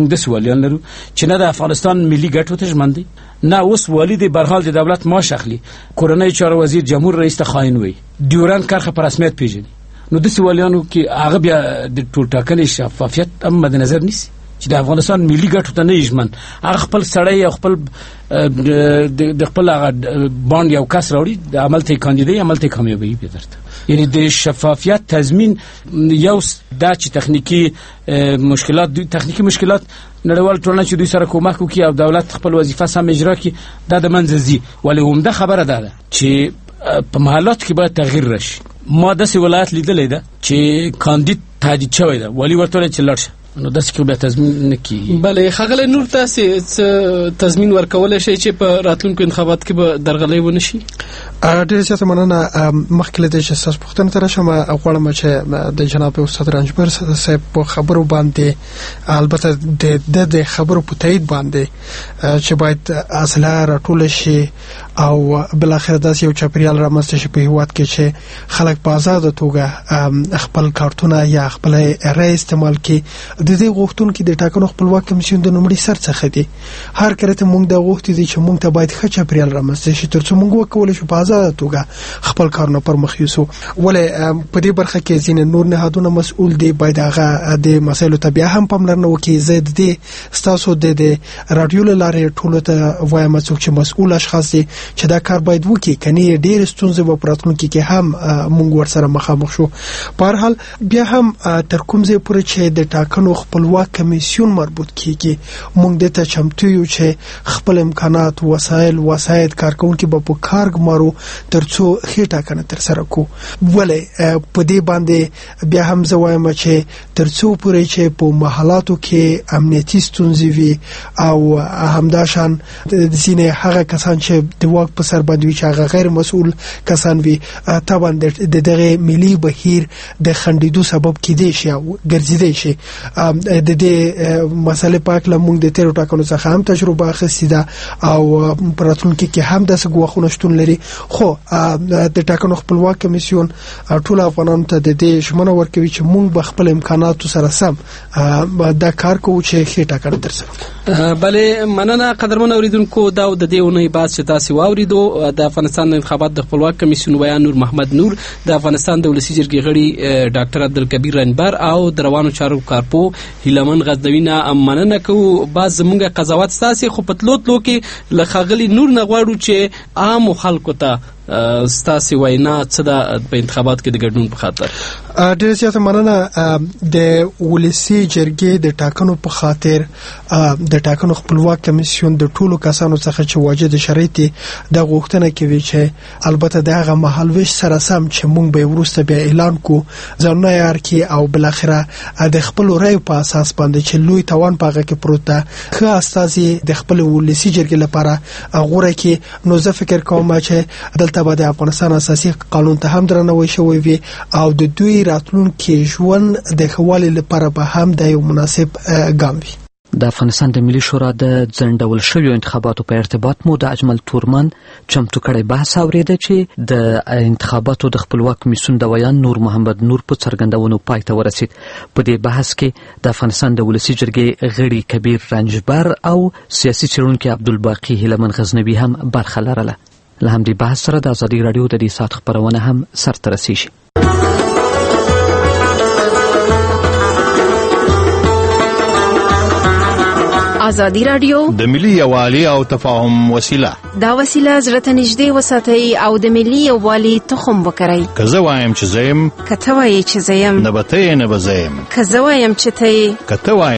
چې نه د افغانستان ملي ګټو ته ژمن دي نه اوس والي د برحال د دولت معاش اخلي کورنۍ چارو وزیر جمهور رئیس ته خاين وي ډیورن کرخه پر رسمیت پیژني نو د سیوالیانو کې هغه بیا د ټول ټاکنې شفافیت هم مد نظر نیسي چې د افغانستان ملي ګټو ته نه ژمن هغه خپل سړی او خپل د خپل باند یو کس راوړي د عمل ته کاندیدای عمل ته کامیابی به درته یعنی د شفافیت تضمین یو دا چې تخنیکی مشکلات نړیوال ټولنه چې دوی سره کومک وکړي او دولت خپل وظیفه سم اجرا کړي دا د منځزي ولې همدا خبره ده چې په محلات کې باید تغییر راشي ما داسې ولایت لیدلې ده چې کاندید تهدید شوی ده ولی ورته چې لاړ نو داسې کې به تضمین نه کیږي بلې خغله نور تاسې تضمین ورکول شي چې په راتلونکو انتخابات کې به درغلۍ ونه شي ډېر زیات مننه مخکې له دې چې تاسو پوښتنه تر شم غواړم چې د جناب استاد رنجبر صاحب په خبرو باندې البته د خبرو په تایید باندې چې باید اصله راټول شي او بل اخر داسې یو چاپیریال رامنځته شي په هیواد کې چې خلک په آزاد توګه خپل کارتونه یا خپل رای استعمال کړي د دې غوښتونکو د ټاکنو خپلواک کمیسیون د نومړي سر څخه دي هر کله ته موږ د غوښتي دي چې موږ ته باید ښه چاپیریال رامنځته شي ترڅو موږ وکولای شو په آزاد آزاد توګه خپل کارونه پر مخ یوسو. ولې په دې برخه کې ځینې نور نهادونه مسؤل دي، باید هغه د مسایلو ته بیا هم پاملرنه وکړي. زه د دې ستاسو د رادیو له لارې ټولو ته وایم څوک چې مسؤل اشخاص دي چې دا کار باید وکړي، کني ډېر ستونزې به په راتلونکي کې هم موږ ورسره مخامخ شو. په هر حال بیا هم تر کوم ځای پورې چې د ټاکنو خپلواک کمیسیون مربوط کیږي موږ د ته چمتو یو چې خپل امکانات وسایل کارکونکو به په کار ګمارو ترڅو ښه ټاکنه تر سره کو. ولې په دې باندې بیا هم زه وایم چې ترڅو پورې چې په محلاتو کې امنیتي ستونزې وي او همداشان ځینې هغه کسان چې د واک په سر باندې وي چې هغه غیر مسؤل کسان وي طبعا د دغه ملي بهیر د خندیدو سبب کېدی شي او ګرځیدي شي. د دې مسلې په اړه موږ د تیرو ټاکنو څخه هم تجربه اخیستې ده او په راتلونکي کې هم داسې ګواښونه شتون لري. خو د ټاکنو خپلواک کمیسیون ټول افغانانو ته د دې ژمنه ورکوي چې موږ به خپل امکاناتو سره سم دا کار کوو چې ښه ټاکنه ترسره کړو. بله مننه قدرمن اوریدونکو. دا د دې اونۍ بعد چې تاسو واوریدو د افغانستان د انتخابات د خپلواک کمیسیون ویا نور محمد نور، د افغانستان د ولسی جرګې غړي ډاکټر عبدالکبیر رنبر او د روانو چارو کارپو هیلمن غزنوي نه مننه کوو. باز زموږه قضاوت ستاسو خو پتلو کې لخغلی نور نه غواړو چې عام خلکو ته ستاسو وینا څه ده په انتخابات کې د ګډون په خاطر. ډېر زیات مننه. د ولسی جرګې د ټاکنو په خاطر د ټاکنو خپلواک کمیسیون د ټولو کسانو څخه چې واجد شرایط د غوښتنه کوي چې البته دغه مهالويش سره سم چې موږ به ورسته بیا اعلان کو ځانونه یار کې او بل اخره د خپل رای په اساس باندې چې لوی توان پاغه کې پروت ده که استازي د خپل ولسی جرګې لپاره غوړه کې. نو زه فکر کوم چې دلته به د افغانستان اساسي قانون ته هم درناوی شوی وي او د دوی راتلونکي ژوند د خوالي لپاره به هم د یو مناسب ګام وي. د افغانستان د ملي شورا د ځنډول شویو انتخاباتو په ارتباط مو د اجمل تورمن چمتو کړی بحث اوریده چې د انتخاباتو د خپلواک کمیسیون د ویان نور محمد نور په څرګندونو پای ته ورسید. په دې بحث کې د افغانستان د ولسی جرګې غړي کبیر رنجبر او سیاسي څېړونکي عبدالباقي هیلمن غزنوي هم برخه لرله. له همدې بحث سره د ازادي راډیو د دې ساعت خبرونه هم سرته رسیږي. ازادي راډیو د ملي یووالي او تفاهم وسیله. دا وسیله زړه ته نږدې وساتئ او د ملي یووالي تخم وکرئ. که زه وایم چې زه یم، که ته وایې چې زه یم، نه به ته یې نه به زه یم. که زه وایم چې ته یې، که ته وایې